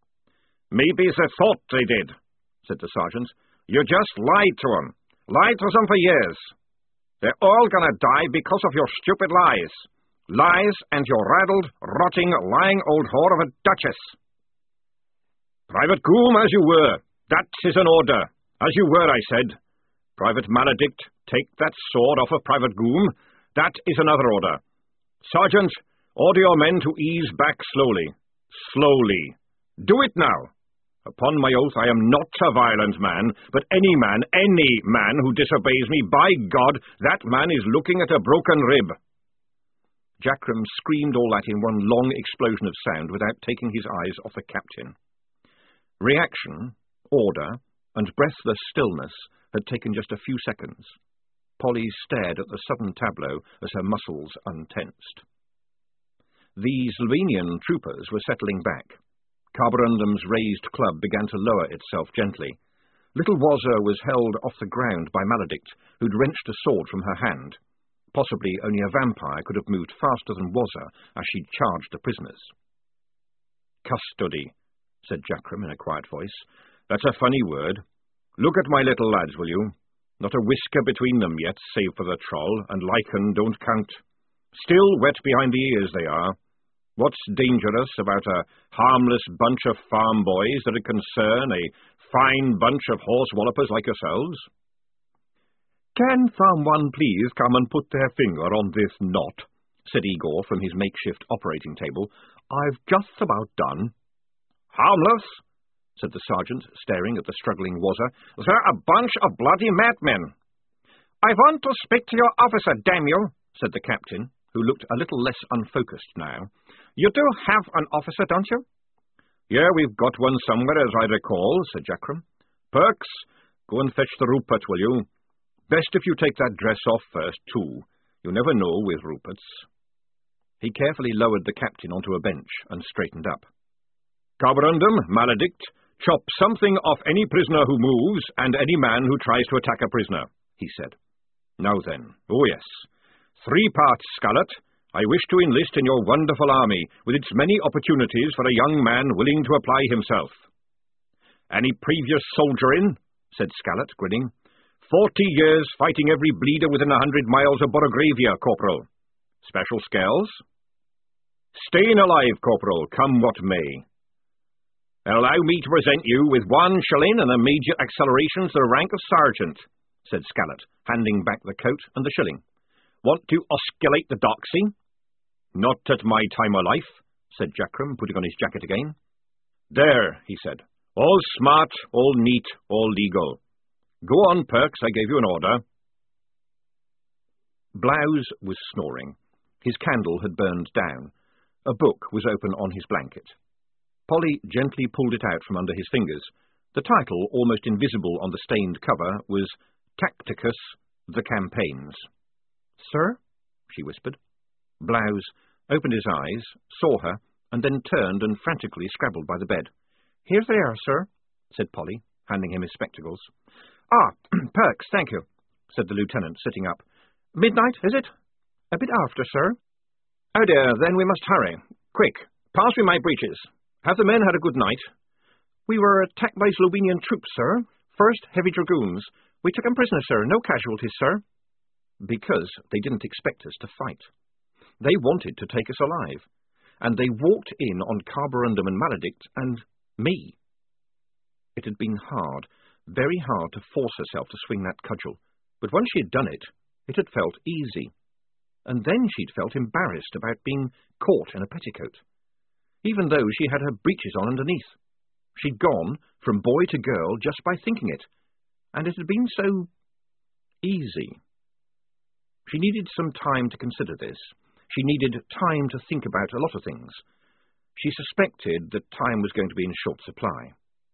"Maybe they thought they did," said the sergeant. "You just lied to them. Lied to them for years. They're all gonna die because of your stupid lies. Lies and your raddled, rotting, lying old whore of a duchess." "Private Goom, as you were. That is an order. As you were, I said. Private Maledict, take that sword off of Private Goom. That is another order. Sergeant, order your men to ease back slowly. Slowly. Do it now. Upon my oath, I am not a violent man, but any man who disobeys me, by God, that man is looking at a broken rib." Jackram screamed all that in one long explosion of sound without taking his eyes off the captain. Reaction, order, and breathless stillness had taken just a few seconds. Polly stared at the sudden tableau as her muscles untensed. The Slovenian troopers were settling back. Carborundum's raised club began to lower itself gently. Little Wazza was held off the ground by Maledict, who'd wrenched a sword from her hand. Possibly only a vampire could have moved faster than Wazza as she charged the prisoners. "Custody," said Jackram in a quiet voice. "That's a funny word. Look at my little lads, will you? Not a whisker between them yet, save for the troll, and lichen don't count. Still wet behind the ears they are. What's dangerous about a harmless bunch of farm boys that would concern a fine bunch of horse-wallopers like yourselves?" "Can someone please come and put their finger on this knot?" said Igor from his makeshift operating table. "I've just about done." "Harmless?" said the sergeant, staring at the struggling Wazza. "They're a bunch of bloody madmen." "I want to speak to your officer, damn you," said the captain, who looked a little less unfocused now. "You do have an officer, don't you?" "Yeah, we've got one somewhere, as I recall," said Jackram. "Perks, go and fetch the Rupert, will you? Best if you take that dress off first, too. You never know with Ruperts." He carefully lowered the captain onto a bench and straightened up. "Carborundum, Maledict, chop something off any prisoner who moves and any man who tries to attack a prisoner," he said. "Now then, oh yes, 3 parts, Scarlett. I wish to enlist in your wonderful army, with its many opportunities for a young man willing to apply himself." "Any previous soldiering?" said Scarlett, grinning. 40 years fighting every bleeder within 100 miles of Borogravia, Corporal. Special skills?" "Staying alive, Corporal, come what may." "Allow me to present you with 1 shilling and immediate acceleration to the rank of sergeant," said Scarlett, handing back the coat and the shilling. "Want to osculate the doxy?" "Not at my time of life," said Jackram, putting on his jacket again. "There," he said. "All smart, all neat, all legal. Go on, Perks, I gave you an order." Blouse was snoring. His candle had burned down. A book was open on his blanket. Polly gently pulled it out from under his fingers. The title, almost invisible on the stained cover, was Tacticus, The Campaigns. "Sir?" she whispered. Blouse opened his eyes, saw her, and then turned and frantically scrabbled by the bed. "Here they are, sir," said Polly, handing him his spectacles. "Ah, Perks, thank you," said the lieutenant, sitting up. "Midnight, is it?" "A bit after, sir." "Oh dear, then we must hurry. Quick, pass me my breeches. Have the men had a good night?" "We were attacked by Slovenian troops, sir. First, heavy dragoons. We took 'em prisoner, sir. No casualties, sir." Because they didn't expect us to fight. They wanted to take us alive. And they walked in on Carborundum and Maledict and me. It had been hard, very hard to force herself to swing that cudgel, but once she had done it, it had felt easy. And then she'd felt embarrassed about being caught in a petticoat, even though she had her breeches on underneath. She'd gone from boy to girl just by thinking it, and it had been so easy. She needed some time to consider this. She needed time to think about a lot of things. She suspected that time was going to be in short supply.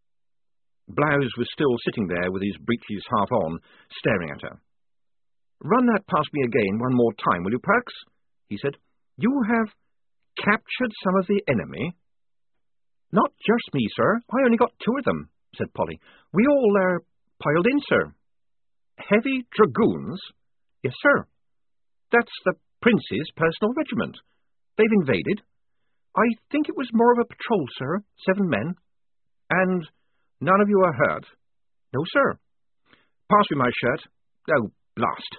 Blouse was still sitting there with his breeches half on, staring at her. "Run that past me again one more time, will you, Perks?" he said. "You have captured some of the enemy?" "Not just me, sir. I only got 2 of them," said Polly. "We all are piled in, sir." "Heavy dragoons?" "Yes, sir. That's the Prince's personal regiment. They've invaded. I think it was more of a patrol, sir. 7 men." "And none of you are hurt?" "No, sir." "Pass me my shirt." "Oh, blast."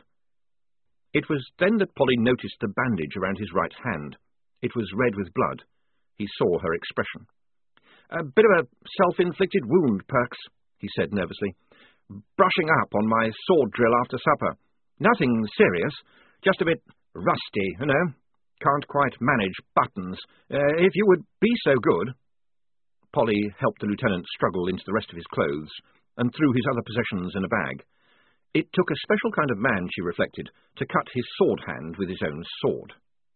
It was then that Polly noticed the bandage around his right hand. It was red with blood. He saw her expression. "A bit of a self-inflicted wound, Perks," he said nervously. "Brushing up on my sword drill after supper. Nothing serious, just a bit rusty, you know. Can't quite manage buttons. If you would be so good." Polly helped the lieutenant struggle into the rest of his clothes and threw his other possessions in a bag. It took a special kind of man, she reflected, to cut his sword hand with his own sword.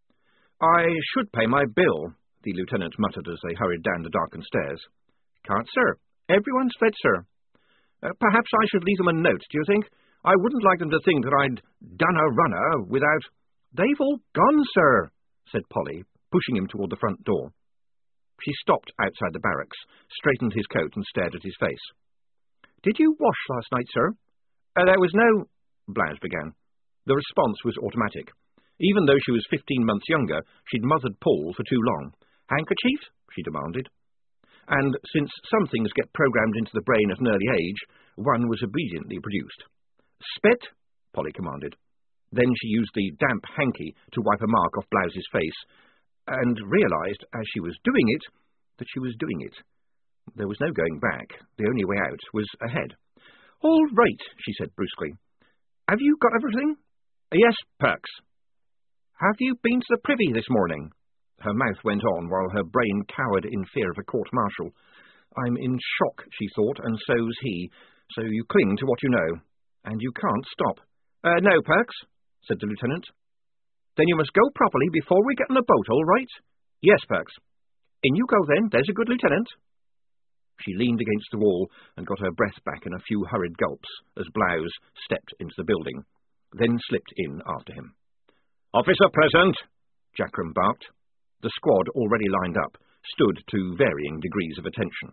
"I should pay my bill," the lieutenant muttered as they hurried down the darkened stairs. "Can't, sir. Everyone's fled, sir. Perhaps I should leave them a note, do you think? I wouldn't like them to think that I'd done a runner without—" "They've all gone, sir," said Polly, pushing him toward the front door. She stopped outside the barracks, straightened his coat and stared at his face. "Did you wash last night, sir?" "There was no—" Blouse began. The response was automatic. Even though she was 15 months younger, she'd mothered Paul for too long. "Handkerchief?" she demanded. And since some things get programmed into the brain at an early age, one was obediently produced. "Spit," Polly commanded. Then she used the damp hanky to wipe a mark off Blouse's face, and realised, as she was doing it, that she was doing it. There was no going back. The only way out was ahead. "All right," she said brusquely. "Have you got everything?" "Yes, Perks." "Have you been to the privy this morning?" Her mouth went on while her brain cowered in fear of a court-martial. "I'm in shock," she thought, "and so's he. So you cling to what you know. And you can't stop." "No, Perks," said the lieutenant. "Then you must go properly before we get on the boat, all right?" "Yes, Perks." "In you go, then. There's a good lieutenant." She leaned against the wall and got her breath back in a few hurried gulps as Blouse stepped into the building, then slipped in after him. "Officer present," Jackram barked. The squad, already lined up, stood to varying degrees of attention.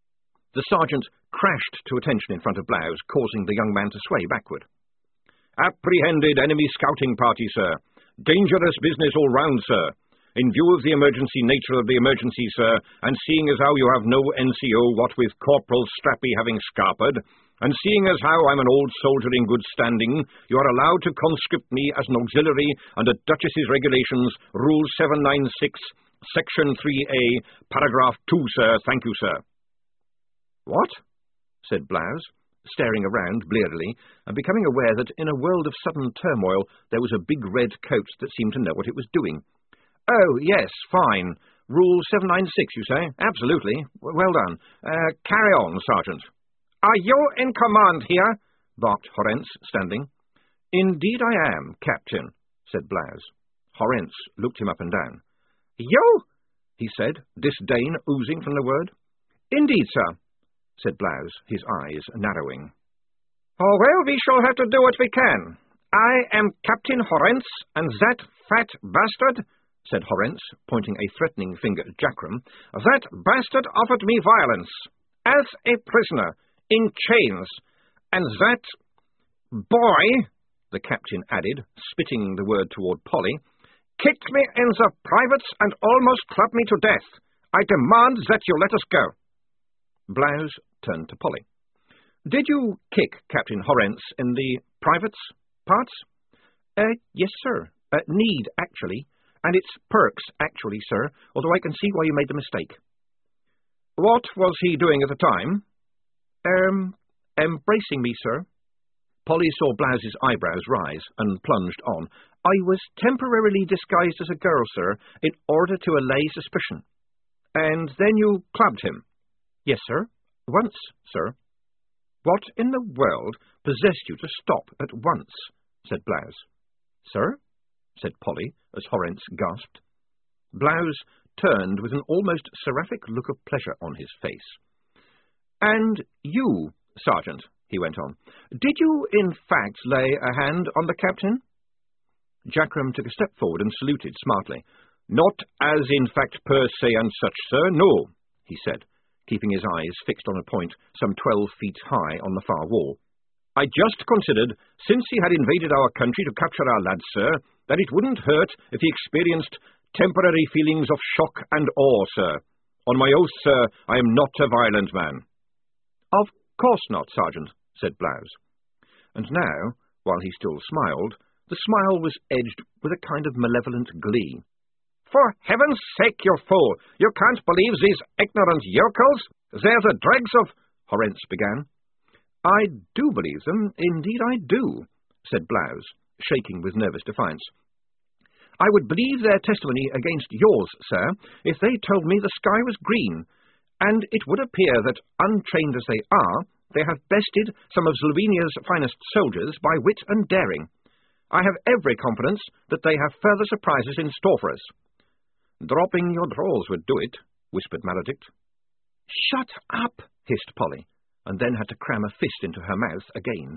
The sergeant crashed to attention in front of Blouse, causing the young man to sway backward. "Apprehended enemy scouting party, sir. Dangerous business all round, sir. In view of the emergency nature of the emergency, sir, and seeing as how you have no NCO, what with Corporal Strappy having scarpered, and seeing as how I'm an old soldier in good standing, you are allowed to conscript me as an auxiliary under Duchess's Regulations, Rule 796, Section 3A, Paragraph 2, sir. Thank you, sir." "What?" said Blouse. staring around blearily and becoming aware that in a world of sudden turmoil there was a big red coat that seemed to know what it was doing. "Oh, yes, fine. Rule 796, you say? Absolutely. Well done. Carry on, Sergeant." "Are you in command here?" barked Horrence, standing. "Indeed I am, Captain," said Blouse. Horrence looked him up and down. "You?" he said, disdain oozing from the word. "Indeed, sir," said Blouse, his eyes narrowing. "Oh, well, we shall have to do what we can. I am Captain Horrence, and that fat bastard," said Horrence, pointing a threatening finger at Jackram, "that bastard offered me violence, as a prisoner, in chains, and that boy," the captain added, spitting the word toward Polly, "kicked me in the privates and almost clubbed me to death. I demand that you let us go." Blouse turned to Polly. "Did you kick Captain Horrence in the privates parts?" "Yes, sir. Need, actually. And it's Perks, actually, sir, although I can see why you made the mistake." "What was he doing at the time?" Embracing me, sir." Polly saw Blouse's eyebrows rise and plunged on. "I was temporarily disguised as a girl, sir, in order to allay suspicion." "And then you clubbed him?" "Yes, sir. Once, sir." "What in the world possessed you to stop at once?" said Blouse. "Sir?" said Polly, as Horrence gasped. Blouse turned with an almost seraphic look of pleasure on his face. "And you, Sergeant," he went on, "did you in fact lay a hand on the captain?" Jackram took a step forward and saluted smartly. "Not as in fact per se and such, sir, no," he said, keeping his eyes fixed on a point some 12 feet high on the far wall. "I just considered, since he had invaded our country to capture our lads, sir, that it wouldn't hurt if he experienced temporary feelings of shock and awe, sir. On my oath, sir, I am not a violent man." "Of course not, Sergeant," said Blouse. And now, while he still smiled, the smile was edged with a kind of malevolent glee. "For heaven's sake, you fool! You can't believe these ignorant yokels? They're the dregs of—" Horrence began. "I do believe them, indeed I do," said Blouse, shaking with nervous defiance. "I would believe their testimony against yours, sir, if they told me the sky was green, and it would appear that, untrained as they are, they have bested some of Slovenia's finest soldiers by wit and daring. I have every confidence that they have further surprises in store for us." "Dropping your drawers would do it," whispered Maledict. "Shut up!" hissed Polly, and then had to cram a fist into her mouth again.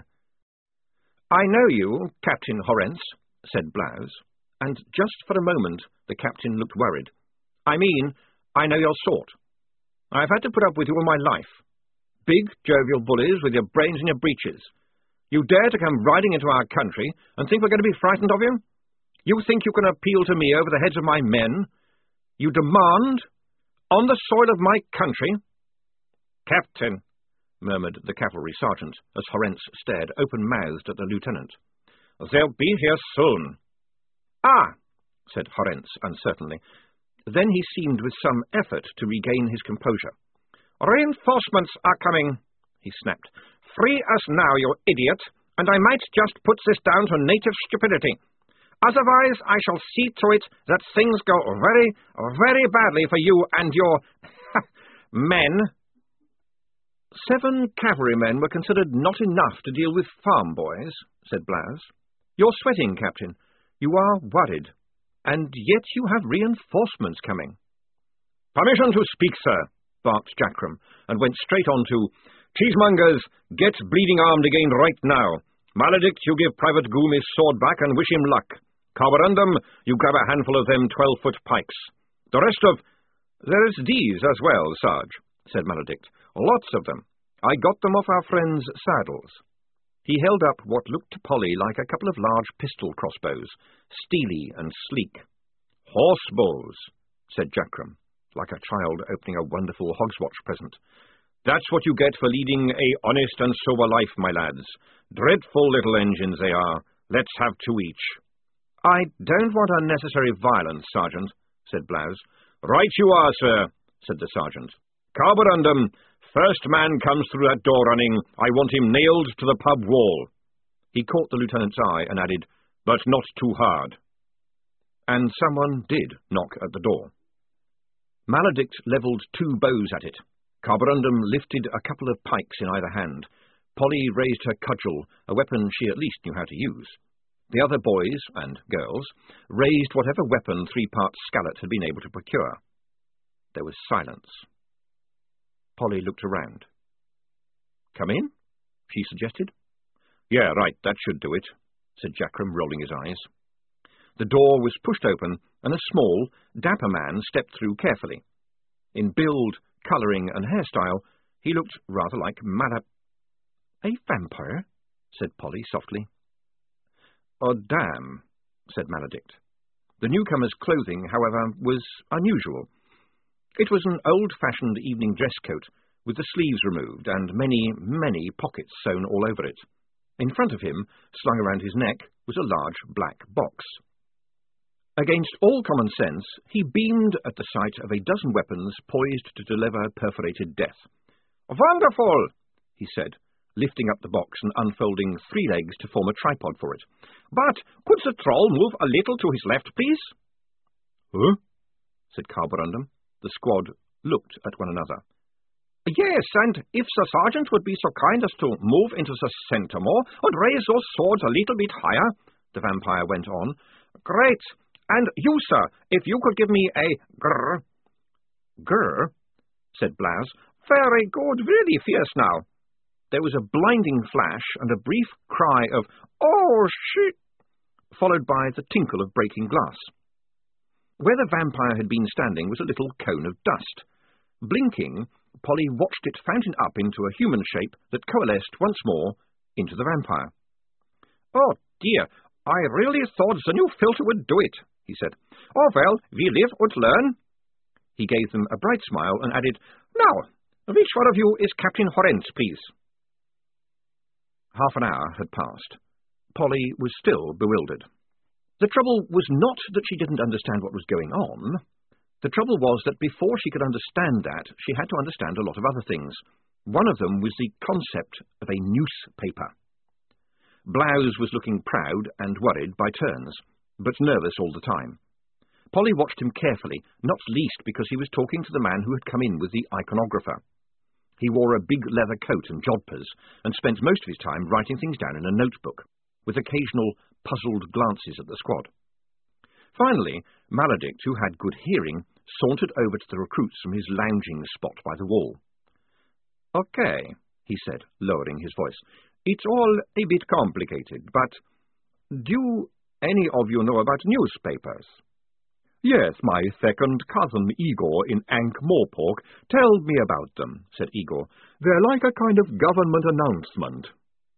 "I know you, Captain Horrence," said Blouse, and just for a moment the captain looked worried. "I mean, I know your sort. I've had to put up with you all my life. Big, jovial bullies with your brains in your breeches. You dare to come riding into our country and think we're going to be frightened of you? You think you can appeal to me over the heads of my men? You demand, on the soil of my country—" "Captain," murmured the cavalry sergeant, as Horrence stared open-mouthed at the lieutenant. "They'll be here soon." "Ah," said Horrence uncertainly. Then he seemed with some effort to regain his composure. "Reinforcements are coming," he snapped. "Free us now, you idiot, and I might just put this down to native stupidity. Otherwise I shall see to it that things go very, very badly for you and your men." 7 cavalrymen were considered not enough to deal with farm boys, said Blouse. "You're sweating, Captain. You are worried. And yet you have reinforcements coming." "Permission to speak, sir," barked Jackram, and went straight on to, "Cheesemongers, get bleeding-armed again right now. Maledict, you give Private Goom his sword back and wish him luck. Carborundum, you grab a handful of them 12-foot pikes. The rest of—" "There's these as well, Sarge," said Maledict. "Lots of them. I got them off our friends' saddles." He held up what looked to Polly like a couple of large pistol crossbows, steely and sleek. "Horsebows," said Jackram, like a child opening a wonderful Hogswatch present. "That's what you get for leading a honest and sober life, my lads. Dreadful little engines they are. Let's have 2 each." "I don't want unnecessary violence, Sergeant," said Blouse. "Right you are, sir," said the sergeant. "Carborundum, First man comes through that door running, I want him nailed to the pub wall. He caught the lieutenant's eye and added, but not too hard. And someone did knock at the door. Maledict levelled 2 bows at it. Carborundum lifted a couple of pikes in either hand. Polly raised her cudgel, a weapon she at least knew how to use. The other boys, and girls, raised whatever weapon 3-part Scarlet had been able to procure. There was silence. Polly looked around. "Come in," she suggested. "Yeah, right, that should do it," said Jackram, rolling his eyes. The door was pushed open, and a small, dapper man stepped through carefully. In build, colouring, and hairstyle, he looked rather like "A vampire?" said Polly softly. "Oh, damn," said Maledict. The newcomer's clothing, however, was unusual. It was an old-fashioned evening dress coat, with the sleeves removed and many, many pockets sewn all over it. In front of him, slung around his neck, was a large black box. Against all common sense, he beamed at the sight of a dozen weapons poised to deliver perforated death. "Wonderful!" he said, lifting up the box and unfolding 3 legs to form a tripod for it. "But could the troll move a little to his left, please?" "Huh?" said Carborundum. The squad looked at one another. "Yes, and if the sergeant would be so kind as to move into the centre more and raise those swords a little bit higher," the vampire went on. "Great! And you, sir, if you could give me a grrr." "Grrr?" said Blaz. "Very good, really fierce now." There was a blinding flash and a brief cry of, "Oh, shit!" followed by the tinkle of breaking glass. Where the vampire had been standing was a little cone of dust. Blinking, Polly watched it fountain up into a human shape that coalesced once more into the vampire. "Oh, dear, I really thought the new filter would do it," he said. "Oh, well, we live and learn." He gave them a bright smile and added, "Now, which one of you is Captain Horrence, please?" Half an hour had passed. Polly was still bewildered. The trouble was not that she didn't understand what was going on. The trouble was that before she could understand that, she had to understand a lot of other things. One of them was the concept of a newspaper. Blouse was looking proud and worried by turns, but nervous all the time. Polly watched him carefully, not least because he was talking to the man who had come in with the iconographer. He wore a big leather coat and jodhpurs, and spent most of his time writing things down in a notebook, with occasional puzzled glances at the squad. Finally, Maledict, who had good hearing, sauntered over to the recruits from his lounging spot by the wall. "Okay," he said, lowering his voice. "It's all a bit complicated, but do any of you know about newspapers?" "Yes, my second cousin Igor in Ankh-Morpork told me about them," said Igor. "They're like a kind of government announcement."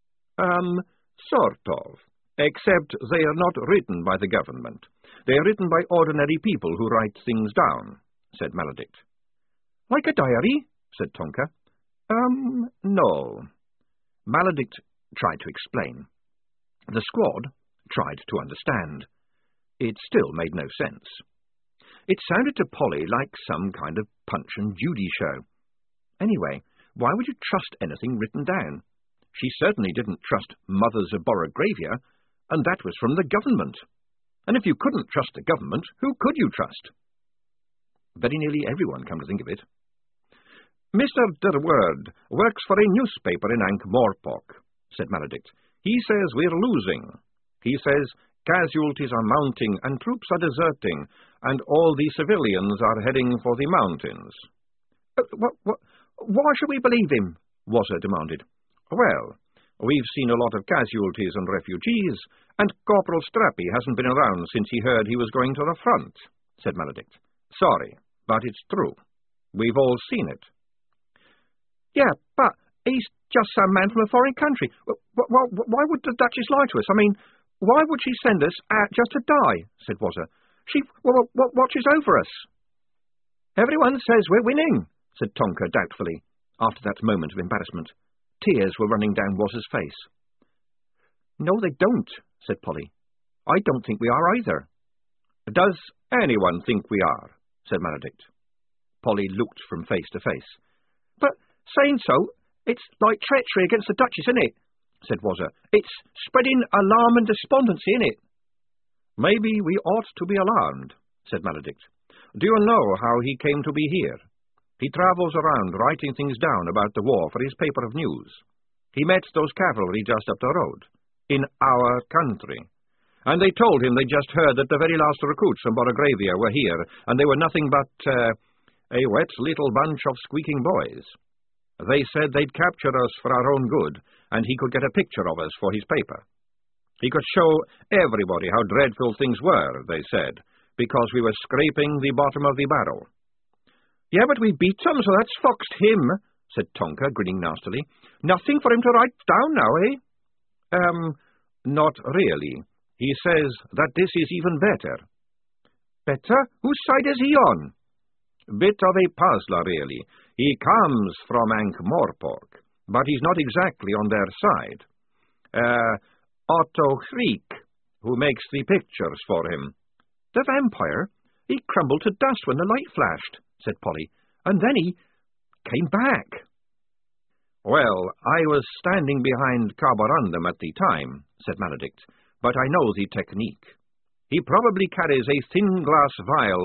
Sort of. Except they are not written by the government. They are written by ordinary people who write things down," said Maledict. "Like a diary?" said Tonka. No." Maledict tried to explain. The squad tried to understand. It still made no sense. It sounded to Polly like some kind of Punch and Judy show. Anyway, why would you trust anything written down? She certainly didn't trust Mother Zaboragravia, and that was from the government. And if you couldn't trust the government, who could you trust? Very nearly everyone, come to think of it. "Mr. Derward works for a newspaper in Ankh-Morpork," said Maledict. "He says we're losing. He says casualties are mounting and troops are deserting, and all the civilians are heading for the mountains." Why should we believe him?" Wazza demanded. "Well, we've seen a lot of casualties and refugees, and Corporal Strappy hasn't been around since he heard he was going to the front," said Maledict. "Sorry, but it's true. We've all seen it." "Yeah, but he's just some man from a foreign country. Why would the Duchess lie to us? I mean, why would she send us out just to die?" said Wazza. "She watches over us." "Everyone says we're winning," said Tonka doubtfully, after that moment of embarrassment. Tears were running down Wazza's face. "No, they don't," said Polly. "I don't think we are either." "Does anyone think we are?" said Maledict. Polly looked from face to face. "But, saying so. It's like treachery against the Duchess, isn't it? Said Wazza. It's spreading alarm and despondency, isn't it? Maybe we ought to be alarmed, said Maledict. Do you know how he came to be here? He travels around writing things down about the war for his paper of news. He met those cavalry just up the road, in our country, and they told him they just heard that the very last recruits from Borogravia were here, and they were nothing but a wet little bunch of squeaking boys. They said they'd capture us for our own good, and he could get a picture of us for his paper. He could show everybody how dreadful things were, they said, because we were scraping the bottom of the barrel. Yeah, but we beat them, so that's foxed him, said Tonka, grinning nastily. Nothing for him to write down now, eh? Not really. He says that this is even better. Better? Whose side is he on? Bit of a puzzler, really. He comes from Ankh-Morpork, but he's not exactly on their side. Otto Hreek, who makes the pictures for him. The vampire? He crumbled to dust when the light flashed, said Polly, and then he came back. Well, I was standing behind Carborundum at the time, said Maledict, but I know the technique. He probably carries a thin glass vial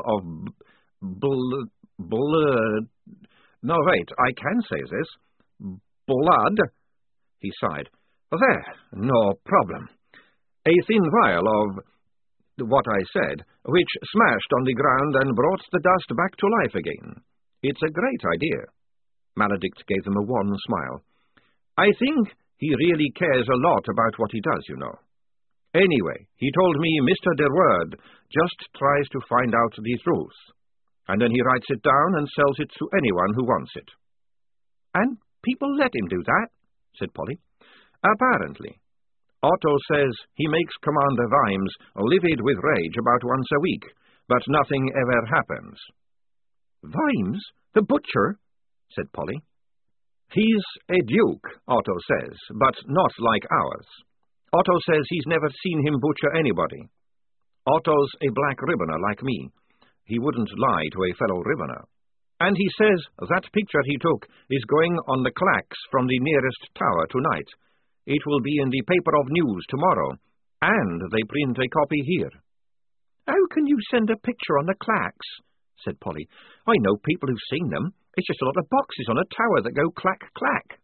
of blood. No, wait, I can say this. Blood, he sighed. There, no problem. A thin vial of what I said, which smashed on the ground and brought the dust back to life again. It's a great idea. Maledict gave them a wan smile. I think he really cares a lot about what he does, you know. Anyway, he told me Mr. De Word just tries to find out the truth, and then he writes it down and sells it to anyone who wants it. And people let him do that, said Polly. Apparently. Otto says he makes Commander Vimes livid with rage about once a week, but nothing ever happens. Vimes? The butcher? Said Polly. He's a duke, Otto says, but not like ours. Otto says he's never seen him butcher anybody. Otto's a black ribboner like me. He wouldn't lie to a fellow ribboner. And he says that picture he took is going on the clacks from the nearest tower tonight. It will be in the paper of news tomorrow, and they print a copy here. How can you send a picture on the clacks? Said Polly. I know people who've seen them. It's just a lot of boxes on a tower that go clack, clack.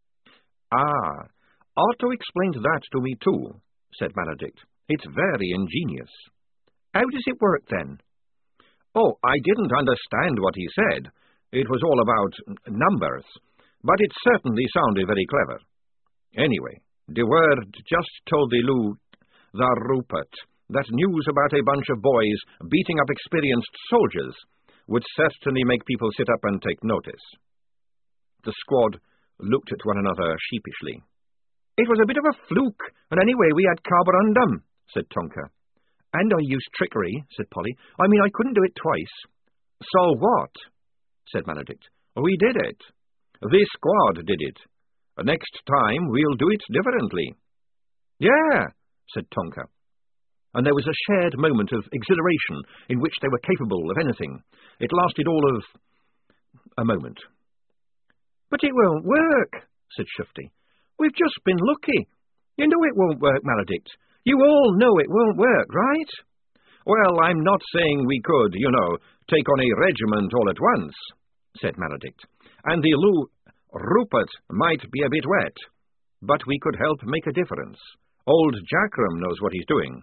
Ah, Otto explained that to me too, said Maledict. It's very ingenious. How does it work then? Oh, I didn't understand what he said. It was all about numbers, but it certainly sounded very clever. Anyway, De Word just told the Rupert that news about a bunch of boys beating up experienced soldiers would certainly make people sit up and take notice. The squad looked at one another sheepishly. It was a bit of a fluke, and anyway we had Carborundum, said Tonka. And I used trickery, said Polly. I mean, I couldn't do it twice. So what? Said Maledict. We did it. The squad did it. Next time we'll do it differently. Yeah, said Tonka. And there was a shared moment of exhilaration in which they were capable of anything. It lasted all of a moment. But it won't work, said Shufti. We've just been lucky. You know it won't work, Maledict. You all know it won't work, right? Well, I'm not saying we could, take on a regiment all at once, said Maledict. And the Rupert might be a bit wet, but we could help make a difference. Old Jackram knows what he's doing.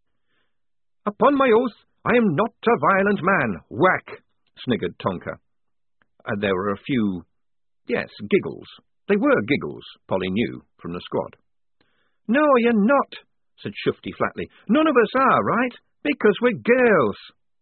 Upon my oath, I am not a violent man. Whack! Sniggered Tonka. And there were a few, giggles. They were giggles, Polly knew, from the squad. No, you're not, said Shufti flatly. None of us are, right? Because we're girls.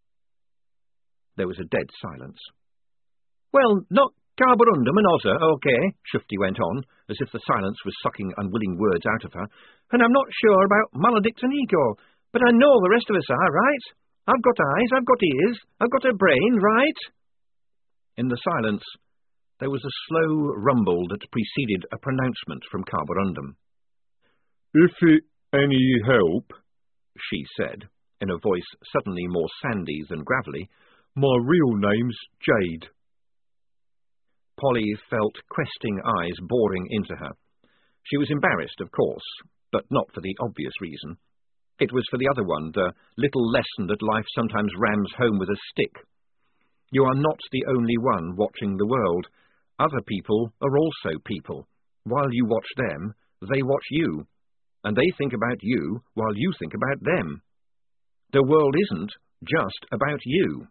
There was a dead silence. Well, not Carborundum and Ozza, okay, Shufti went on, as if the silence was sucking unwilling words out of her. And I'm not sure about Maledict and Ego, but I know the rest of us are, right? I've got eyes, I've got ears, I've got a brain, right? In the silence, there was a slow rumble that preceded a pronouncement from Carborundum. If it any help, she said, in a voice suddenly more sandy than gravelly, my real name's Jade. Polly felt questing eyes boring into her. She was embarrassed, of course, but not for the obvious reason. It was for the other one, the little lesson that life sometimes rams home with a stick. You are not the only one watching the world. Other people are also people. While you watch them, they watch you, and they think about you while you think about them. The world isn't just about you.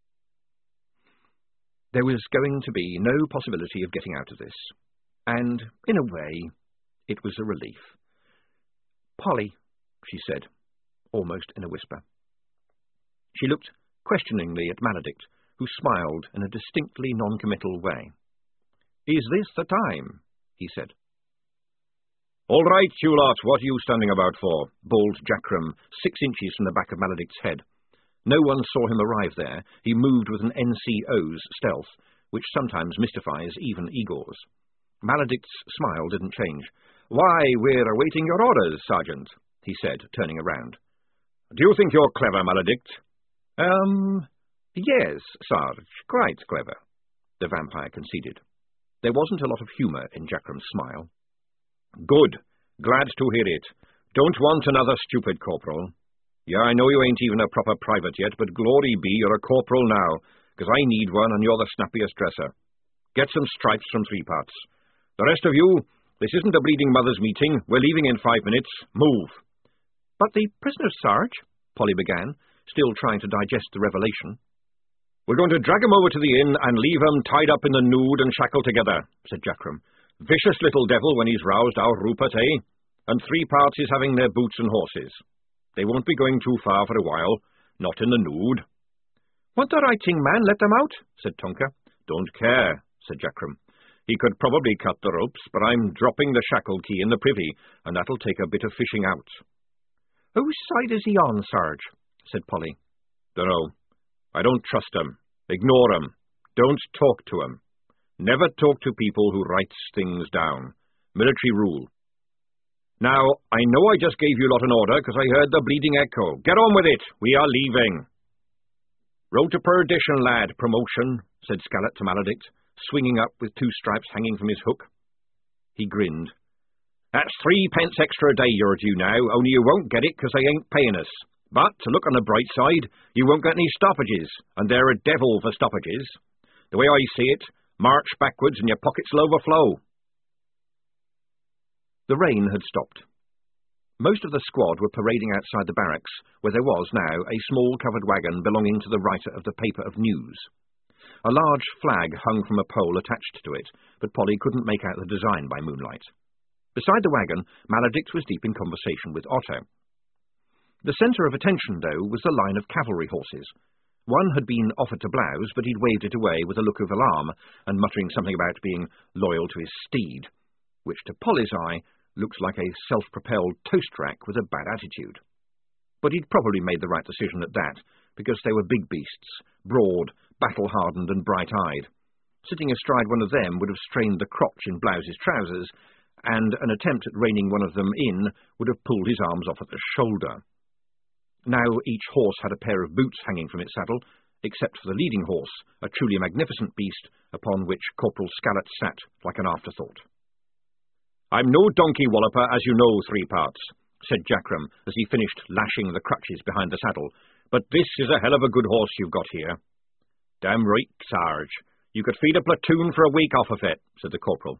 There was going to be no possibility of getting out of this, and, in a way, it was a relief. "Polly," she said, almost in a whisper. She looked questioningly at Maledict, who smiled in a distinctly non-committal way. "Is this the time?" he said. "All right, you lot, what are you standing about for?" bawled Jackram, 6 inches from the back of Maledict's head. No one saw him arrive there. He moved with an NCO's stealth, which sometimes mystifies even Igor's. Maledict's smile didn't change. "Why, we're awaiting your orders, Sergeant," he said, turning around. "Do you think you're clever, Maledict?" Yes, Sarge, quite clever," the vampire conceded. There wasn't a lot of humour in Jackram's smile. "Good. Glad to hear it. Don't want another stupid corporal. Yeah, I know you ain't even a proper private yet, but glory be, you're a corporal now, 'cause I need one and you're the snappiest dresser. Get some stripes from 3 parts. The rest of you, this isn't a Bleeding Mothers meeting. We're leaving in 5 minutes. Move." "But the prisoners, Sarge," Polly began, still trying to digest the revelation. "We're going to drag 'em over to the inn and leave 'em tied up in the nude and shackled together," said Jackram. "Vicious little devil when he's roused our Rupert, eh? And 3 parts is having their boots and horses. They won't be going too far for a while, not in the nude." "Want the right thing, man, let them out," said Tonka. "Don't care," said Jackram. "He could probably cut the ropes, but I'm dropping the shackle key in the privy, and that'll take a bit of fishing out." "Whose side is he on, Sarge?" said Polly. "Dunno. I don't trust 'em. Ignore 'em. Don't talk to 'em. Never talk to people who writes things down. Military rule. Now, I know I just gave you lot an order, 'cause I heard the bleeding echo. Get on with it. We are leaving." "Road to perdition, lad. Promotion," said Scarlet to Maledict, swinging up with 2 stripes hanging from his hook. He grinned. "That's 3 pence extra a day you're due now, only you won't get it 'cause they ain't paying us. But, to look on the bright side, you won't get any stoppages, and they're a devil for stoppages. The way I see it, march backwards and your pockets will overflow." The rain had stopped. Most of the squad were parading outside the barracks, where there was now a small covered wagon belonging to the writer of the paper of news. A large flag hung from a pole attached to it, but Polly couldn't make out the design by moonlight. Beside the wagon, Maledict was deep in conversation with Otto. The centre of attention, though, was the line of cavalry horses. One had been offered to Blouse, but he'd waved it away with a look of alarm and muttering something about being loyal to his steed, which to Polly's eye looked like a self-propelled toast rack with a bad attitude. But he'd probably made the right decision at that, because they were big beasts, broad, battle-hardened and bright-eyed. Sitting astride one of them would have strained the crotch in Blouse's trousers, and an attempt at reining one of them in would have pulled his arms off at the shoulder. Now each horse had a pair of boots hanging from its saddle, except for the leading horse, a truly magnificent beast, upon which Corporal Scarlet sat like an afterthought. "I'm no donkey walloper, as you know, 3 parts," said Jackram, as he finished lashing the crutches behind the saddle, "but this is a hell of a good horse you've got here." "Damn right, Sarge. You could feed a platoon for a week off of it," said the corporal.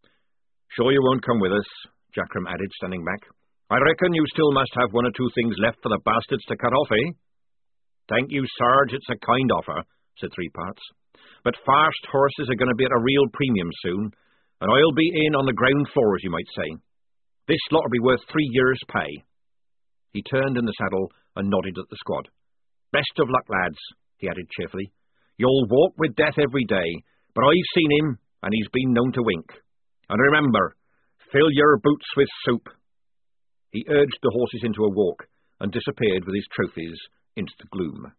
"Sure you won't come with us," Jackram added, standing back. "I reckon you still must have 1 or 2 things left for the bastards to cut off, eh?" "Thank you, Sarge, it's a kind offer," said 3 parts. "But fast horses are going to be at a real premium soon, and I'll be in on the ground floor, as you might say. This lot'll be worth 3 years' pay." He turned in the saddle and nodded at the squad. "Best of luck, lads," he added cheerfully. "You'll walk with death every day, but I've seen him, and he's been known to wink. And remember, fill your boots with soup." He urged the horses into a walk and disappeared with his trophies into the gloom.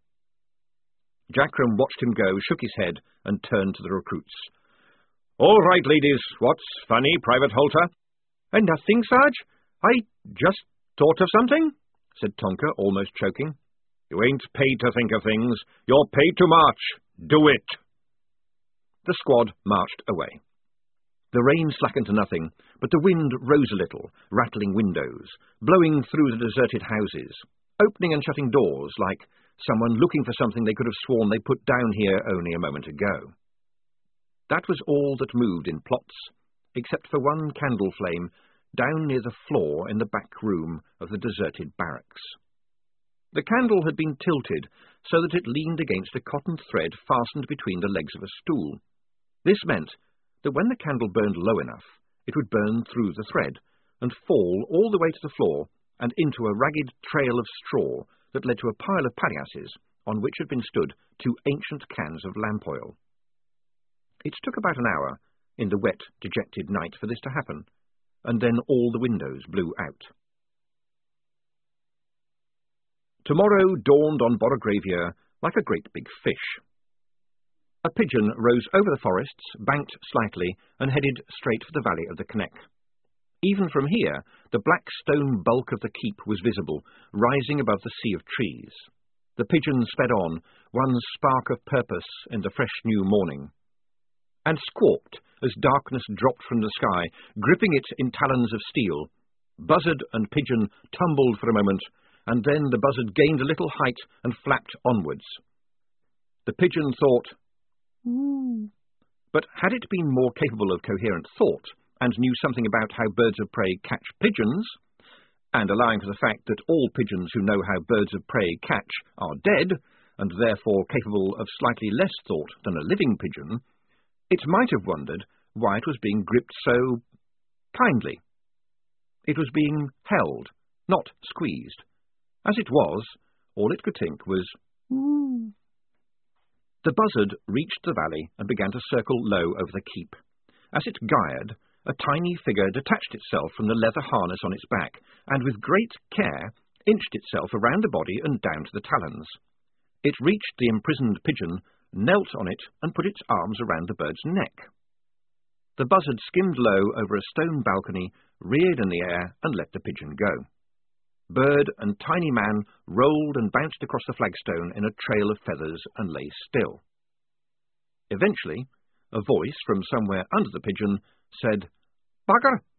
Jackram watched him go, shook his head, and turned to the recruits. "All right, ladies, what's funny, Private Holter?" "Nothing, Sarge. I just thought of something," said Tonka, almost choking. "You ain't paid to think of things. You're paid to march. Do it." The squad marched away. The rain slackened to nothing, but the wind rose a little, rattling windows, blowing through the deserted houses, opening and shutting doors like someone looking for something they could have sworn they put down here only a moment ago. That was all that moved in Plots, except for one candle flame down near the floor in the back room of the deserted barracks. The candle had been tilted so that it leaned against a cotton thread fastened between the legs of a stool. This meant that when the candle burned low enough, it would burn through the thread and fall all the way to the floor and into a ragged trail of straw that led to a pile of palliasses on which had been stood 2 ancient cans of lamp oil. It took about an hour in the wet, dejected night for this to happen, and then all the windows blew out. Tomorrow dawned on Borogravia like a great big fish. A pigeon rose over the forests, banked slightly, and headed straight for the valley of the Kneck. Even from here, the black stone bulk of the keep was visible, rising above the sea of trees. The pigeon sped on, one spark of purpose in the fresh new morning, and squawked as darkness dropped from the sky, gripping it in talons of steel. Buzzard and pigeon tumbled for a moment, and then the buzzard gained a little height and flapped onwards. The pigeon thought, "Ooh." But had it been more capable of coherent thought, and knew something about how birds of prey catch pigeons, and allowing for the fact that all pigeons who know how birds of prey catch are dead, and therefore capable of slightly less thought than a living pigeon, it might have wondered why it was being gripped so kindly. It was being held, not squeezed. As it was, all it could think was, "Ooh." The buzzard reached the valley and began to circle low over the keep. As it gyred, a tiny figure detached itself from the leather harness on its back, and with great care inched itself around the body and down to the talons. It reached the imprisoned pigeon, knelt on it, and put its arms around the bird's neck. The buzzard skimmed low over a stone balcony, reared in the air, and let the pigeon go. Bird and tiny man rolled and bounced across the flagstone in a trail of feathers and lay still. Eventually, a voice from somewhere under the pigeon said, "Bugger!"